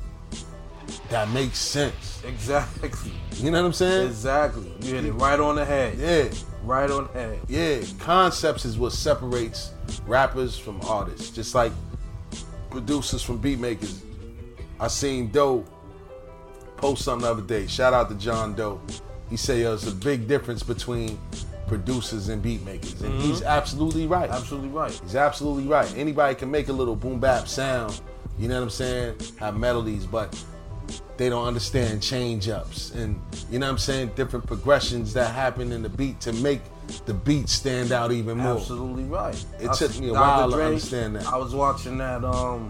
that makes sense. Exactly. You know what I'm saying? Exactly. You hit it right on the head. Yeah. Right on the head. Yeah, concepts is what separates rappers from artists. Just like producers from beat makers. I seen Doe post something the other day. Shout out to John Doe. He said there's a big difference between producers and beat makers. And he's absolutely right. Absolutely right. He's absolutely right. Anybody can make a little boom bap sound, you know what I'm saying? Have melodies, but they don't understand change ups and, you know what I'm saying, different progressions that happen in the beat to make the beat stand out even more. Absolutely right. It took me a Dr. while to Dre, understand that. I was watching that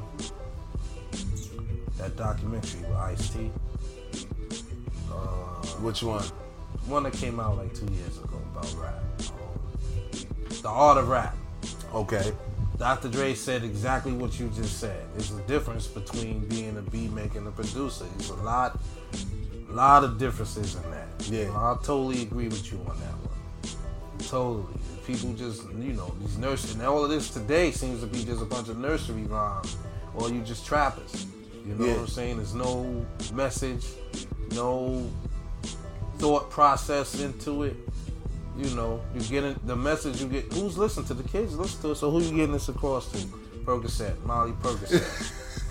documentary with Ice-T. Which one? One that came out like 2 years ago about rap. The Art of Rap. Okay. Dr. Dre said exactly what you just said. There's a difference between being a beat maker and a producer. There's a lot of differences in that. Yeah. You know, I totally agree with you on that one. Totally. People just, you know, these nursery, and all of this today seems to be just a bunch of nursery rhymes, or you just trappers. You know what I'm saying? There's no message, no thought process into it. You know, you getting the message, you get, who's listening to? The kids listen to it, so who you getting this across to? Percocet, Molly Percocet.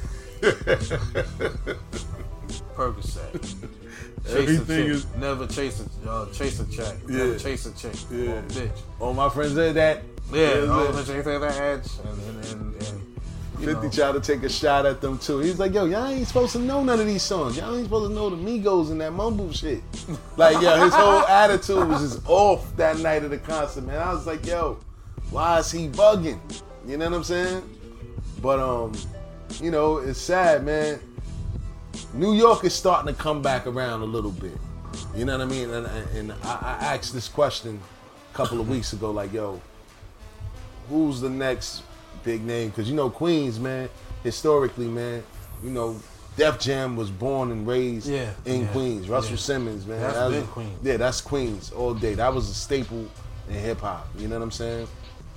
Percocet. Everything is never chase a check. Yeah. Never chase a chick. Yeah. Or a bitch. All my friends said that. And 50 tried to take a shot at them too. He's like, yo, y'all ain't supposed to know none of these songs. Y'all ain't supposed to know the Migos and that mumble shit. Like, yo, his whole attitude was just off that night of the concert, man. I was like, yo, why is he bugging? You know what I'm saying? But you know, it's sad, man. New York is starting to come back around a little bit. You know what I mean? And I asked this question a couple of weeks ago, like, yo, who's the next big name? Because, you know, Queens, man, historically, man, you know, Def Jam was born and raised in Queens. Russell Simmons, man. That's big Queens. Yeah, that's Queens all day. That was a staple in hip hop. You know what I'm saying?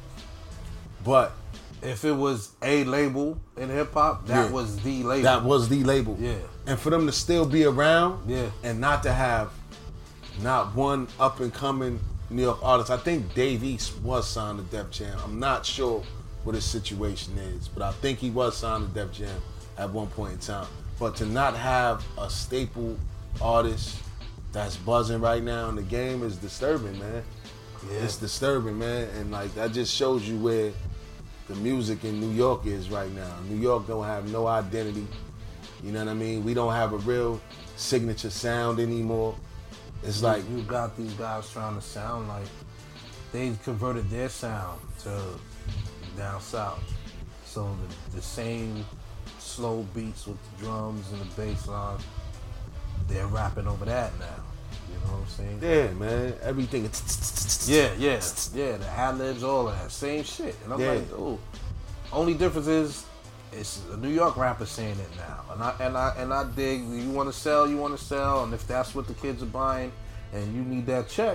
But if it was a label in hip hop, that was the label. That was the label. Yeah. And for them to still be around, Yeah. and not to have not one up and coming New York artist. I think Dave East was signed to Def Jam. I'm not sure what his situation is, but I think he was signed to Def Jam at one point in time. But to not have a staple artist that's buzzing right now in the game is disturbing, man. Yeah. It's disturbing, man. And like that just shows you where the music in New York is right now. New York don't have no identity. You know what I mean? We don't have a real signature sound anymore. It's like you got these guys trying to sound like they converted their sound to down south. So the same slow beats with the drums and the bass line, they're rapping over that now. You know what I'm saying? yeah, man. Everything. Yeah, the ad-libs, all of that. Same shit. And I'm like, ooh. Only difference is it's a New York rapper saying it now. And I dig, you wanna sell, and if that's what the kids are buying and you need that check,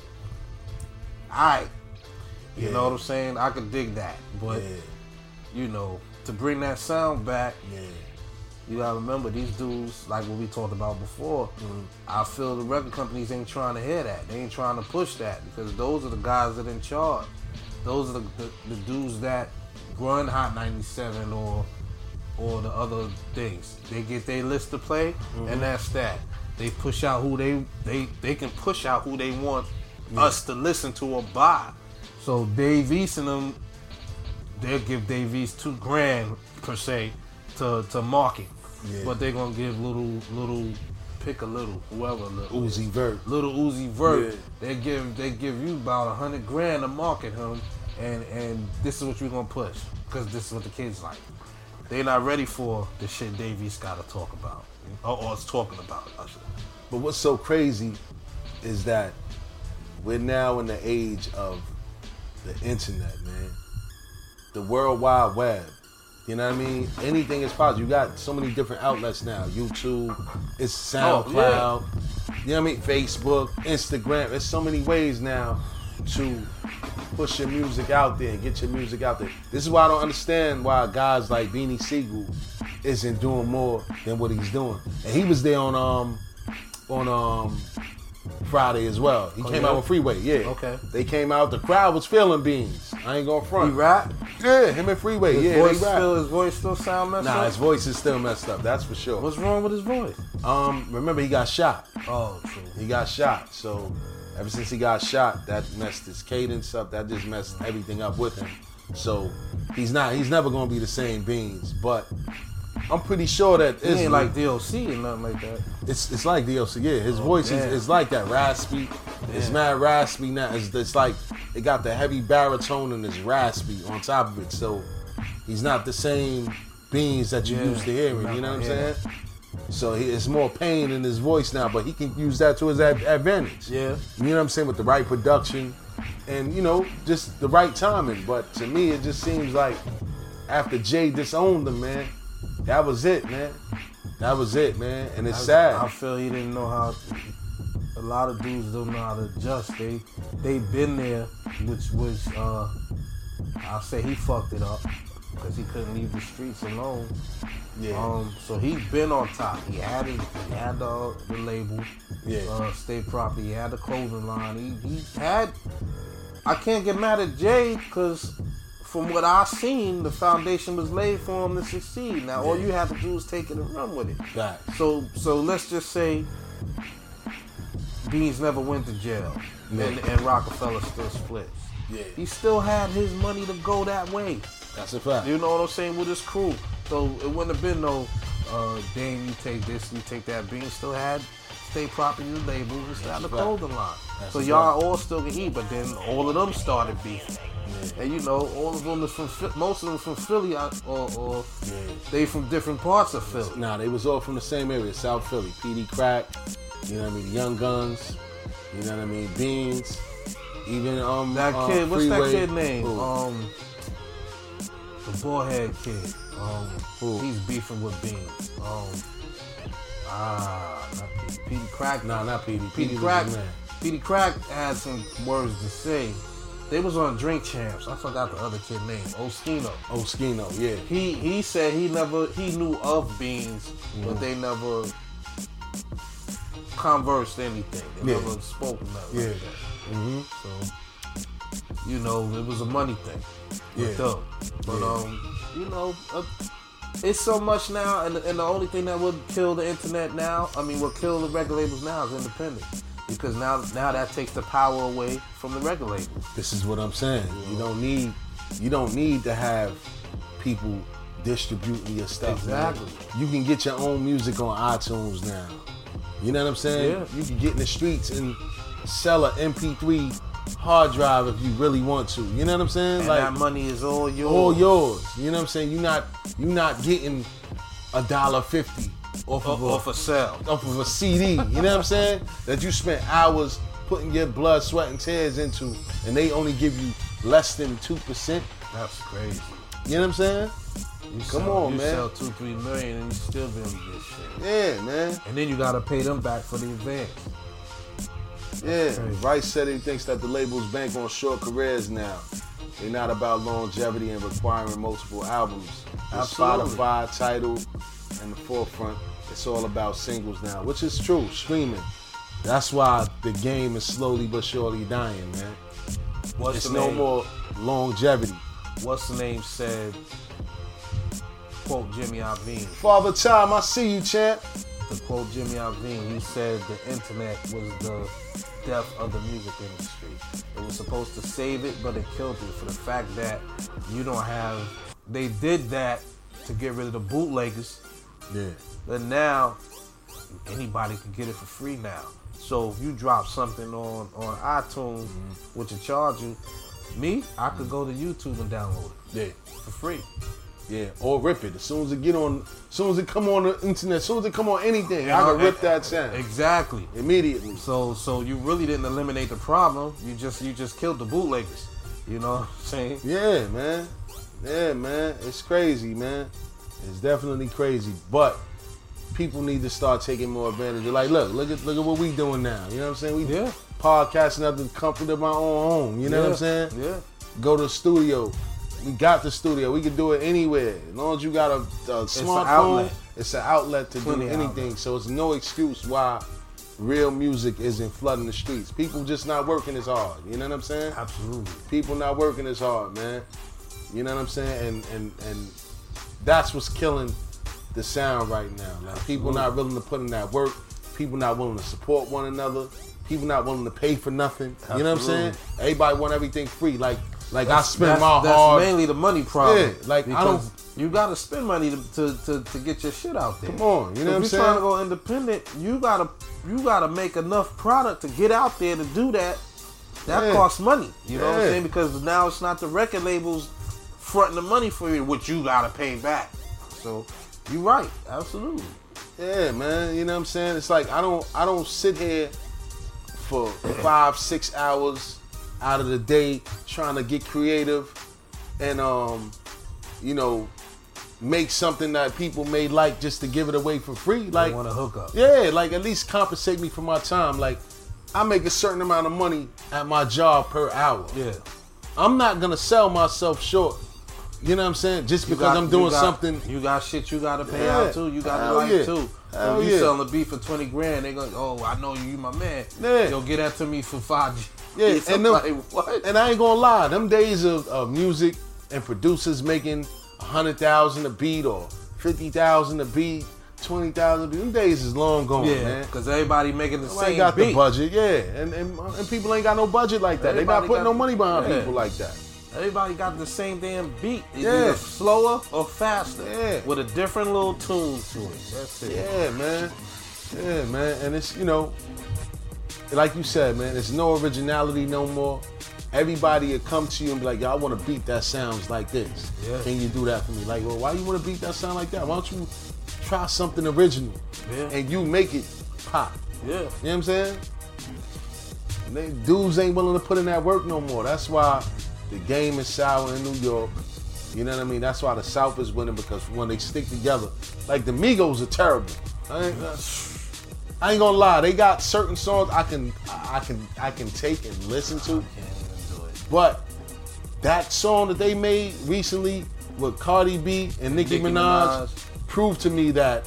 alright. You know what I'm saying? I could dig that. But you know, to bring that sound back, you gotta remember these dudes, like what we talked about before, I feel the record companies ain't trying to hear that. They ain't trying to push that because those are the guys that are in charge. Those are the dudes that run Hot 97 or the other things. They get their list to play and that's that. They push out who they can push out who they want us to listen to or buy. So Dave East and them, they'll give Dave East $2,000 per se to market. Yeah. But they're gonna give little pick a little, whoever little Uzi Vert. Little Uzi Vert. Yeah. They give you about $100,000 to market him and this is what you're gonna push. Because this is what the kids like. They're not ready for the shit Dave East gotta talk about. Or is talking about, I should. But what's so crazy is that we're now in the age of the internet, man. The World Wide Web. You know what I mean? Anything is possible. You got so many different outlets now. YouTube, it's SoundCloud, you know what I mean? Facebook, Instagram. There's so many ways now to push your music out there and get your music out there. This is why I don't understand why guys like Beanie Siegel isn't doing more than what he's doing. And he was there on Friday as well. He came out with Freeway, Okay. They came out, the crowd was feeling Beans. I ain't gonna front. He rap? Yeah, him and Freeway, His voice still sound messed up? Nah, his voice is still messed up, that's for sure. What's wrong with his voice? Remember he got shot. Oh, true. He got shot, so ever since he got shot, that messed his cadence up, that just messed everything up with him. So he's never gonna be the same Beans, but I'm pretty sure that he ain't like DLC or nothing like that. It's like DLC, yeah. His voice is like that, raspy. It's mad raspy now. It's like it got the heavy baritone and it's raspy on top of it. So he's not the same Beans that you used to hearing. You know what I'm saying? So it's more pain in his voice now, but he can use that to his advantage. Yeah. You know what I'm saying? With the right production and you know, just the right timing. But to me, it just seems like after Jay disowned him, man, that was it, man. That was it, man, and it's sad. I feel he didn't know how. A lot of dudes don't know how to adjust. They been there, which was I'll say he fucked it up because he couldn't leave the streets alone. Yeah. So he's been on top. He had the label, State Property. He had the clothing line. He had. I can't get mad at Jay because from what I've seen, the foundation was laid for him to succeed. Now all you have to do is take it and run with it. Right. So let's just say Beans never went to jail, and Rockefeller still splits. Yeah. He still had his money to go that way. That's a fact. You know what I'm saying? With his crew. So it wouldn't have been no, Dame, you take this, you take that. Beans still had State Property, the label, and still had the clothing line. That's so a y'all fact. all still can eat, but then all of them started beefing. Yeah. And you know, all of them is most of them from Philly, or they from different parts of Philly. Nah, they was all from the same area, South Philly. PD Crack, you know what I mean, the Young Guns, you know what I mean, Beans, even that kid, what's that Freeway. kid name? Who? The ballhead kid. Who? He's beefing with Beans. Not Petey Crack. Nah, not PD. Petey Crack. Petey Crack had some words to say. They was on Drink Champs. I forgot the other kid name. Oskino, yeah. He said he knew of Beans, but they never conversed anything. They never spoke nothing like that. Mm-hmm. So, you know, it was a money thing. With them. But you know, it's so much now, and the only thing that would kill the internet now, what kill the record labels now is independent. Because now that takes the power away from the record labels. This is what I'm saying. You don't need to have people distributing your stuff. Exactly. Man. You can get your own music on iTunes now. You know what I'm saying? Yeah. You can get in the streets and sell an MP3 hard drive if you really want to. You know what I'm saying? And like that money is all yours. All yours. You know what I'm saying? You're not getting $1.50 off of a CD. You know what I'm saying? That you spent hours putting your blood, sweat, and tears into, and they only give you less than 2%. That's crazy. You know what I'm saying? Come on, man. You sell 2-3 million and you still be able to get shit. Yeah, man. And then you gotta pay them back for the advance. Yeah. Rice said he thinks that the labels bank on short careers now. They're not about longevity and requiring multiple albums. With Absolutely. Spotify, Tidal, and the forefront, it's all about singles now, which is true. Streaming. That's why the game is slowly but surely dying, man. It's no more longevity. What's the name said, quote Jimmy Iovine. Father Time, I see you, champ. To quote Jimmy Iovine, he said the internet was the death of the music industry. It was supposed to save it, but it killed it for the fact that you don't have... They did that to get rid of the bootleggers. Yeah. But now, anybody can get it for free now. So if you drop something on iTunes, which will charge you, I could go to YouTube and download it. Yeah. For free. Yeah, or rip it. As soon as it come on the internet, as soon as it come on anything, I can rip that sound. Exactly. Immediately. So you really didn't eliminate the problem. You just killed the bootleggers. You know what I'm saying? Yeah, man. Yeah, man. It's crazy, man. It's definitely crazy. But people need to start taking more advantage. They're like, look at what we doing now. You know what I'm saying? We podcasting at the comfort of my own home. You know what I'm saying? Yeah. Go to the studio. We got the studio. We can do it anywhere. As long as you got a smartphone, it's an outlet to do anything. So it's no excuse why real music isn't flooding the streets. People just not working as hard. You know what I'm saying? Absolutely. People not working as hard, man. You know what I'm saying? And that's what's killing the sound right now. Like people not willing to put in that work. People not willing to support one another. People not willing to pay for nothing. Absolutely. You know what I'm saying? Everybody want everything free. Like I spend my hard. That's mainly the money problem. Yeah, like I don't. You gotta spend money to get your shit out there. Come on, you know what I'm saying? If you're trying to go independent, you gotta make enough product to get out there to do that. That costs money. You know what I'm saying? Because now it's not the record labels fronting the money for you, which you gotta pay back. So you're right, absolutely. Yeah, man. You know what I'm saying? It's like I don't sit here for 5-6 hours out of the day trying to get creative and make something that people may like just to give it away for free. Like, want to hook up. Yeah, like at least compensate me for my time. Like, I make a certain amount of money at my job per hour. Yeah. I'm not gonna sell myself short. You know what I'm saying? Just because I'm doing something. You got shit you gotta pay out too. You got life too. Hell If you yeah. selling a beat for 20 grand, they go, oh, I know you my man. Yeah. Yo, get that to me for 5G. Yeah, and what? And I ain't gonna lie, them days of music and producers making 100,000 a beat or 50,000 a beat, 20,000 a beat, them days is long gone, man. Because everybody making the Nobody same got beat. the budget, and people ain't got no budget like that. They not putting no money behind people like that. Everybody got the same damn beat. It's Yeah. either slower or faster. Yeah. With a different little tune to it. That's it. Yeah, man. Yeah, man. And it's, like you said, man, there's no originality no more. Everybody would come to you and be like, yo, I want a beat that sounds like this. Yeah. Can you do that for me? Like, well, why you want a beat that sound like that? Why don't you try something original? Yeah. And you make it pop. Yeah. You know what I'm saying? Dudes ain't willing to put in that work no more. That's why the game is sour in New York. You know what I mean? That's why the South is winning, because when they stick together, like the Migos are terrible. I ain't gonna lie, they got certain songs I can take and listen to. Can't even do it. But that song that they made recently with Cardi B and Nicki Minaj proved to me that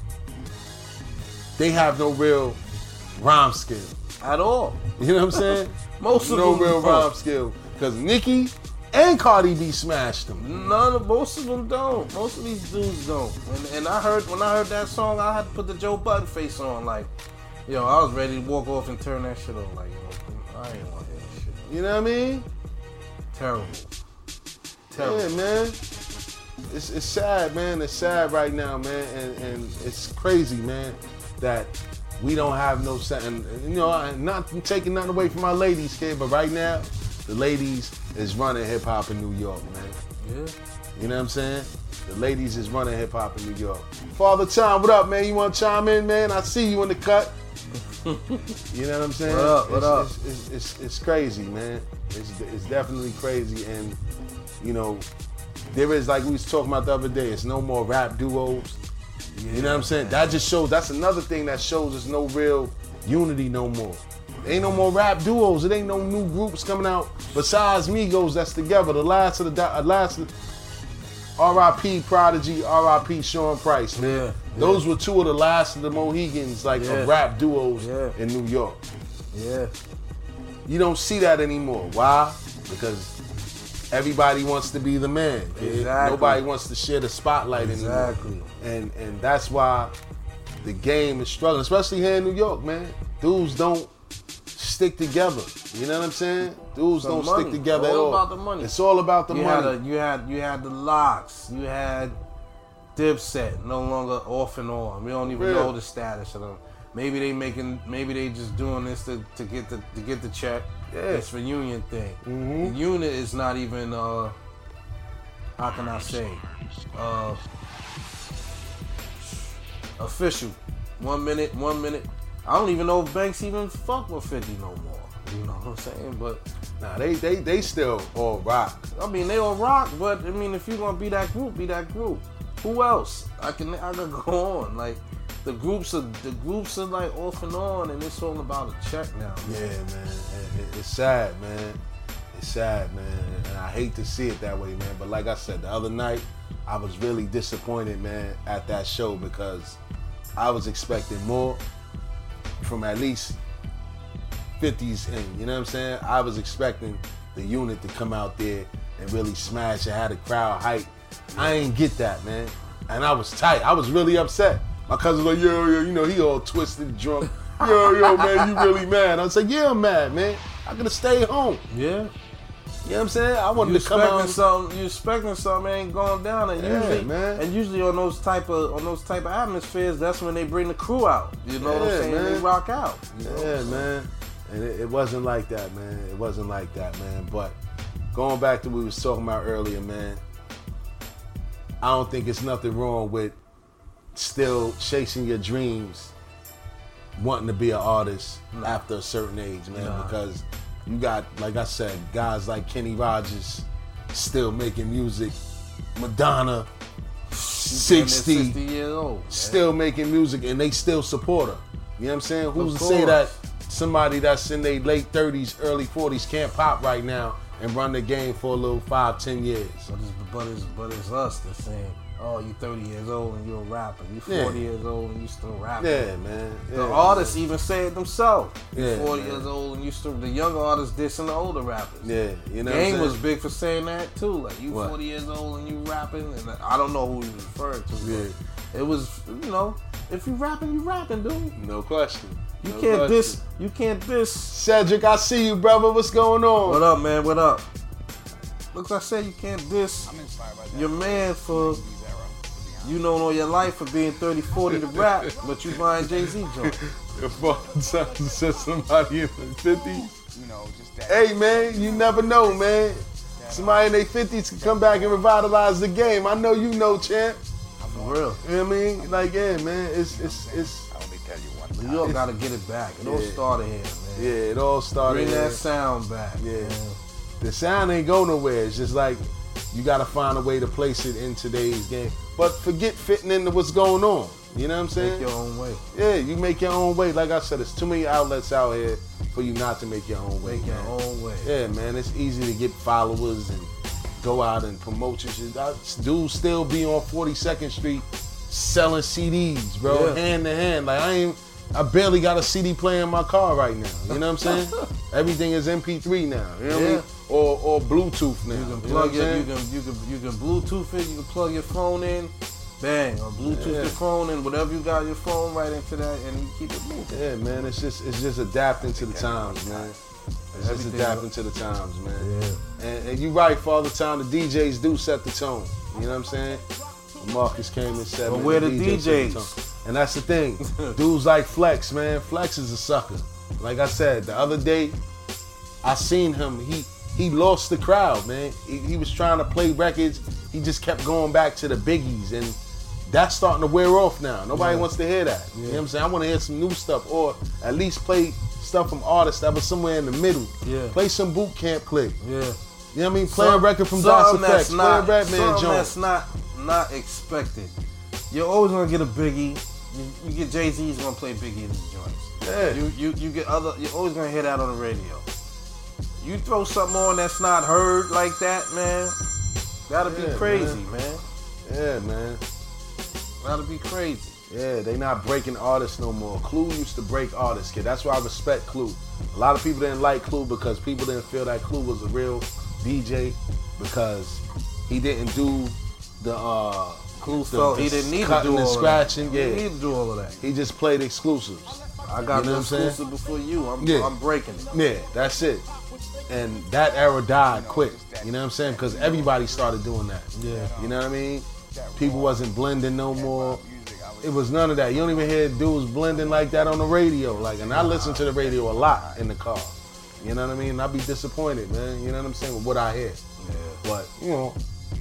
they have no real rhyme skill. At all. You know what I'm saying? Most of no them real don't. rhyme skill. Because Nicki and Cardi B smashed them. Most of them don't. Most of these dudes don't. And when I heard that song, I had to put the Joe Budden face on. Like, yo, I was ready to walk off and turn that shit on. Like, yo, I ain't want to hear this shit. You know what I mean? Terrible. Yeah, man. It's sad, man. It's sad right now, man. And it's crazy, man, that we don't have no sound. And, I'm not taking nothing away from my ladies, kid, but right now, the ladies is running hip hop in New York, man. Yeah. You know what I'm saying? The ladies is running hip hop in New York. Father Time, what up, man? You want to chime in, man? I see you in the cut. You know what I'm saying? What up? It's crazy, man. It's definitely crazy, and there is, like we was talking about the other day, it's no more rap duos. You know what I'm saying? That just shows. That's another thing that shows there's no real unity no more. There ain't no more rap duos. It ain't no new groups coming out besides Migos that's together. The last of R.I.P. Prodigy, R.I.P. Sean Price, man. Yeah. Those were two of the last of the Mohegans, of rap duos in New York. Yeah. You don't see that anymore. Why? Because everybody wants to be the man. Exactly. Nobody wants to share the spotlight anymore. Exactly. And that's why the game is struggling, especially here in New York, man. Dudes don't stick together. You know what I'm saying? Dudes don't stick together at all. It's all about the money. It's all about the money. You had the Locks. You had Dipset, no longer off and on. We don't even know the status of them. Maybe they just doing this to get the check. Yeah. It's a reunion thing. Mm-hmm. The unit is not even how can I say official. 1 minute. I don't even know if Banks even fuck with 50 no more. You know what I'm saying? But nah, they still all rock. I mean, they all rock, but I mean, if you gonna be that group, be that group. Who else? I can go on. Like the groups are like off and on, and it's all about a check now. Yeah, man. It's sad, man. It's sad, man. And I hate to see it that way, man. But like I said, the other night, I was really disappointed, man, at that show because I was expecting more from at least 50s in. You know what I'm saying? I was expecting the unit to come out there and really smash and had a crowd hype. I ain't get that, man. And I was tight. I was really upset. My cousin was like, yo, he all twisted, drunk. Yo, man, you really mad? I was like, yeah, I'm mad, man. I could have stayed home. Yeah. You know what I'm saying? I wanted to come out. You expecting something ain't going down, and usually on those type of atmospheres, that's when they bring the crew out. You know what I'm saying? Man. They rock out. Yeah, man. And it wasn't like that, man. It wasn't like that, man. But going back to what we was talking about earlier, man, I don't think it's nothing wrong with still chasing your dreams, wanting to be an artist after a certain age, man. Because You got, like I said, guys like Kenny Rogers still making music. Madonna, 60 years old, man. Still making music, and they still support her. You know what I'm saying? Who's Of to say that course. somebody that's in their late 30s, early 40s can't pop right now and run the game for a little 5-10 years? But it's us that's saying, oh, you 30 years old and you're a rapper. You 40 Yeah. years old and you still rapping. Yeah, man. The Yeah, artists even say it themselves. Yeah, You're 40 man. years old and you still, the younger artists dissing the older rappers. Yeah, you know what I'm Game saying? was big for saying that too. Like, you What? 40 years old and you rapping, and I don't know who he was referring to. Yeah. But it was, if you rapping, dude. No question. You No can't question. diss. You can't diss. Cedric, I see you, brother. What's going on? What up, man? What up? Look, I said you can't diss your man for all your life for being 30, 40 to rap, but you buying Jay-Z joint. If all the time said somebody in their 50s. Hey, man, you never know, man. Somebody in their 50s can come back and revitalize the game. I know you know, champ. For real. You know what I mean? Like, yeah, man, it's New York gotta get it back. It all Yeah. started here, man. yeah, it all started. Bring here. that sound back. Yeah. Man. The sound ain't go nowhere. It's just like you gotta find a way to place it in today's game. But forget fitting into what's going on. You know what I'm saying? Make your own way. Yeah, you make your own way. Like I said, there's too many outlets out here for you not to make your own way. Make your man. own way. Yeah, man, it's easy to get followers and go out and promote your shit. Dudes still be on 42nd Street selling CDs, bro, Yeah. hand to hand. Like I barely got a CD player in my car right now. You know what I'm saying? Everything is MP3 now. You know what I mean? Or Bluetooth now. You can know plug what I'm your, saying? you can Bluetooth it. You can plug your phone in, bang, or Bluetooth Yeah. your phone and whatever you got your phone right into that, and you keep it moving. Yeah, man, it's just adapting to the times, man. It's just Everything adapting to the times, man. Yeah. And you right, Father Time, the DJs do set the tone. You know what I'm saying? Marcus came and said, But man, where the DJ set DJs? tone. And that's the thing. Dudes like Flex, man. Flex is a sucker. Like I said, the other day, I seen him. He lost the crowd, man. He was trying to play records. He just kept going back to the biggies. And that's starting to wear off now. Nobody wants to hear that. You know what I'm saying? I want to hear some new stuff, or at least play stuff from artists that was somewhere in the middle. Yeah. Play some boot camp click. Yeah. You know what I mean? Play a record from Das Something Effects. Play a Batman something joint. that's not expected. You're always gonna get a Biggie. You get Jay-Z, he's gonna play Biggie in his joints. Yeah. You get other. You're always gonna hear that on the radio. You throw something on that's not heard like that, man. That'll be Yeah, crazy, man. Yeah, man. That'll be crazy. Yeah, they not breaking artists no more. Clue used to break artists, kid. That's why I respect Clue. A lot of people didn't like Clue because people didn't feel that Clue was a real DJ because he didn't do the Clue felt he didn't need to cutting do and all scratching. of that. Yeah, He didn't need to do all of that. he just played exclusives. I got You know the what I'm saying? exclusive before you. Yeah. I'm breaking it. Yeah, that's it. And that era died quick. You know what I'm saying? Because everybody started doing that. Yeah. You know what I mean? People wasn't blending no more. It was none of that. You don't even hear dudes blending like that on the radio. Like, and I listen to the radio a lot in the car. You know what I mean? I'd be disappointed, man. You know what I'm saying? With what I hear. Yeah. But, you know,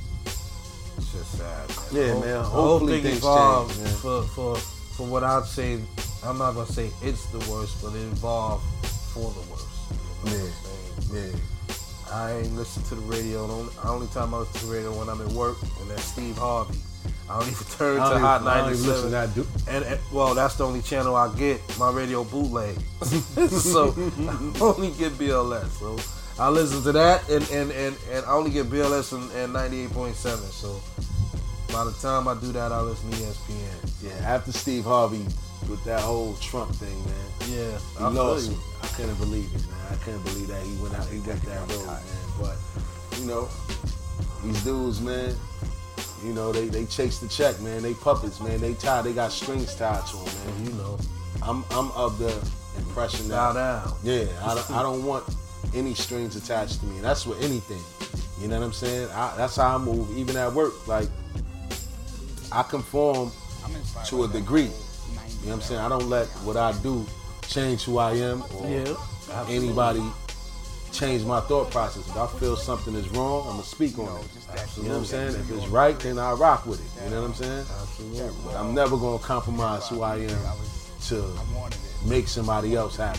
It's just sad, man. Yeah, man. The whole Hopefully thing things evolved change, man. for what I'd say. I'm not gonna say it's the worst, but it evolved for the worst. You know what I'm saying? yeah. I ain't listen to the radio. The only time I listen to the radio when I'm at work, and that's Steve Harvey. I don't even turn to Hot I don't even listen to 97. that dude. And well, that's the only channel I get my radio bootleg. So I only get BLS. So I listen to that, and I only get BLS and 98.7. So by the time I do that, I listen to ESPN. Yeah, after Steve Harvey with that whole Trump thing, man. Yeah, He I feel lost you. me. I couldn't believe it, man. I couldn't believe that he went that road, man. But, you know, these dudes, man, you know, they chase the check, man. They puppets, man. They got strings tied to them, man. You know, I'm of the impression bow that, down. yeah, I don't want any strings attached to me. And that's with anything. You know what I'm saying? That's how I move, even at work. Like, I conform to a degree. You know what I'm saying? I don't let what I do change who I am or anybody change my thought process. If I feel something is wrong, I'm going to speak on it. You know what I'm saying? If it's right, then I rock with it. You know what I'm saying? Absolutely. But I'm never going to compromise who I am to make somebody else happy. You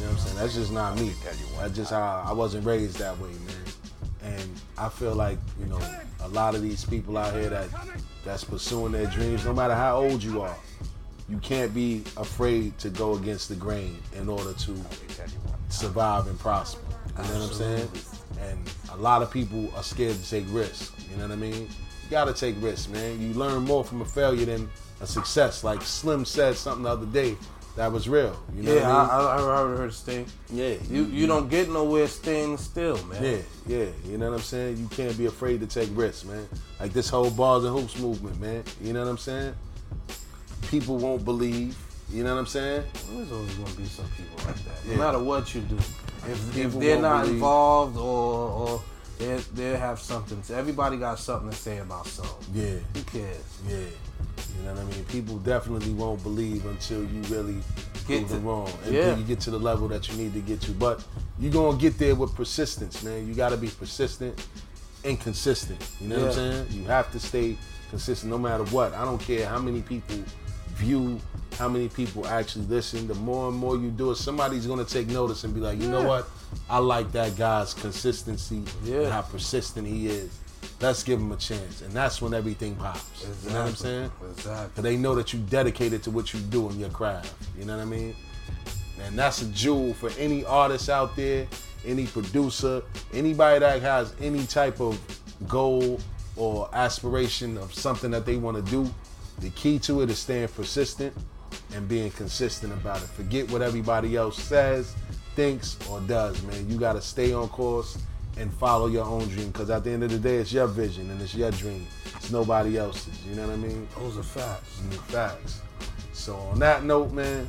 You know what I'm saying? That's just not me. That's just how I wasn't raised that way, man. And I feel like, you know, a lot of these people out here that's pursuing their dreams, no matter how old you are, you can't be afraid to go against the grain in order to survive and prosper. You know what I'm saying? And a lot of people are scared to take risks. You know what I mean? You gotta take risks, man. You learn more from a failure than a success. Like Slim said something the other day that was real. You know what I mean? I heard Sting. Yeah. You don't get nowhere staying still, man. Yeah. You know what I'm saying? You can't be afraid to take risks, man. Like this whole Bars and Hoops movement, man. You know what I'm saying? People won't believe. You know what I'm saying? There's always gonna be some people like that. Yeah. No matter what you do. If they're won't not believe. involved or they have something. Everybody got something to say about something. Yeah. Who cares? Yeah. You know what I mean? People definitely won't believe until you really Get prove to- them wrong. And yeah. then you get to the level that you need to get to. But you're going to get there with persistence, man. You got to be persistent and consistent. You know what I'm saying? You have to stay consistent no matter what. I don't care how many people view, how many people actually listen. The more and more you do it, somebody's going to take notice and be like, you know what? I like that guy's consistency and how persistent he is. Let's give him a chance. And that's when everything pops. Exactly. You know what I'm saying? Exactly. Because they know that you dedicated to what you do in your craft. You know what I mean? And that's a jewel for any artist out there, any producer, anybody that has any type of goal or aspiration of something that they want to do. The key to it is staying persistent and being consistent about it. Forget what everybody else says, thinks, or does, man. You got to stay on course and follow your own dream, because at the end of the day, it's your vision and it's your dream. It's nobody else's, you know what I mean? Those are facts. Facts. So on that note, man,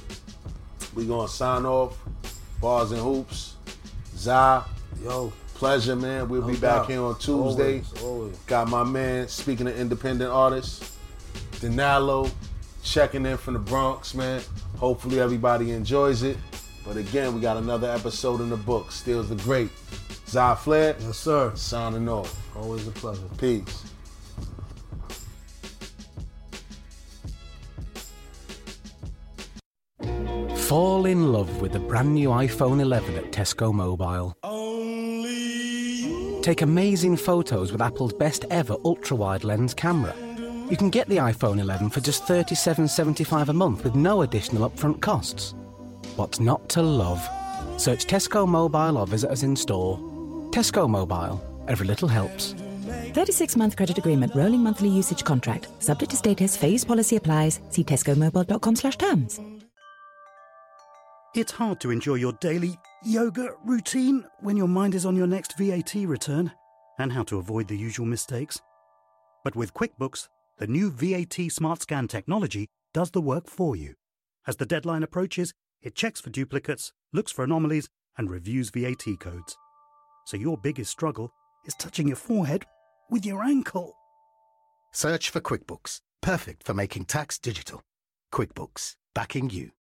we gonna sign off. Bars and Hoops. Zah, Yo, pleasure, man. We'll no be doubt. back here on Tuesday. Always. Got my man, speaking of independent artists, Denalo, checking in from the Bronx, man. Hopefully everybody enjoys it. But again, we got another episode in the book. Stills the Great. Zah Flair, Yes, sir. signing off. Always a pleasure. Peace. Fall in love with the brand new iPhone 11 at Tesco Mobile. Take amazing photos with Apple's best ever ultra-wide lens camera. You can get the iPhone 11 for just $37.75 a month with no additional upfront costs. What's not to love? Search Tesco Mobile or visit us in store. Tesco Mobile. Every little helps. 36-month credit agreement, rolling monthly usage contract. Subject to status, phase policy applies. See tescomobile.com/terms. It's hard to enjoy your daily yoga routine when your mind is on your next VAT return and how to avoid the usual mistakes. But with QuickBooks, the new VAT Smart Scan technology does the work for you. As the deadline approaches, it checks for duplicates, looks for anomalies, and reviews VAT codes. So your biggest struggle is touching your forehead with your ankle. Search for QuickBooks, perfect for making tax digital. QuickBooks, backing you.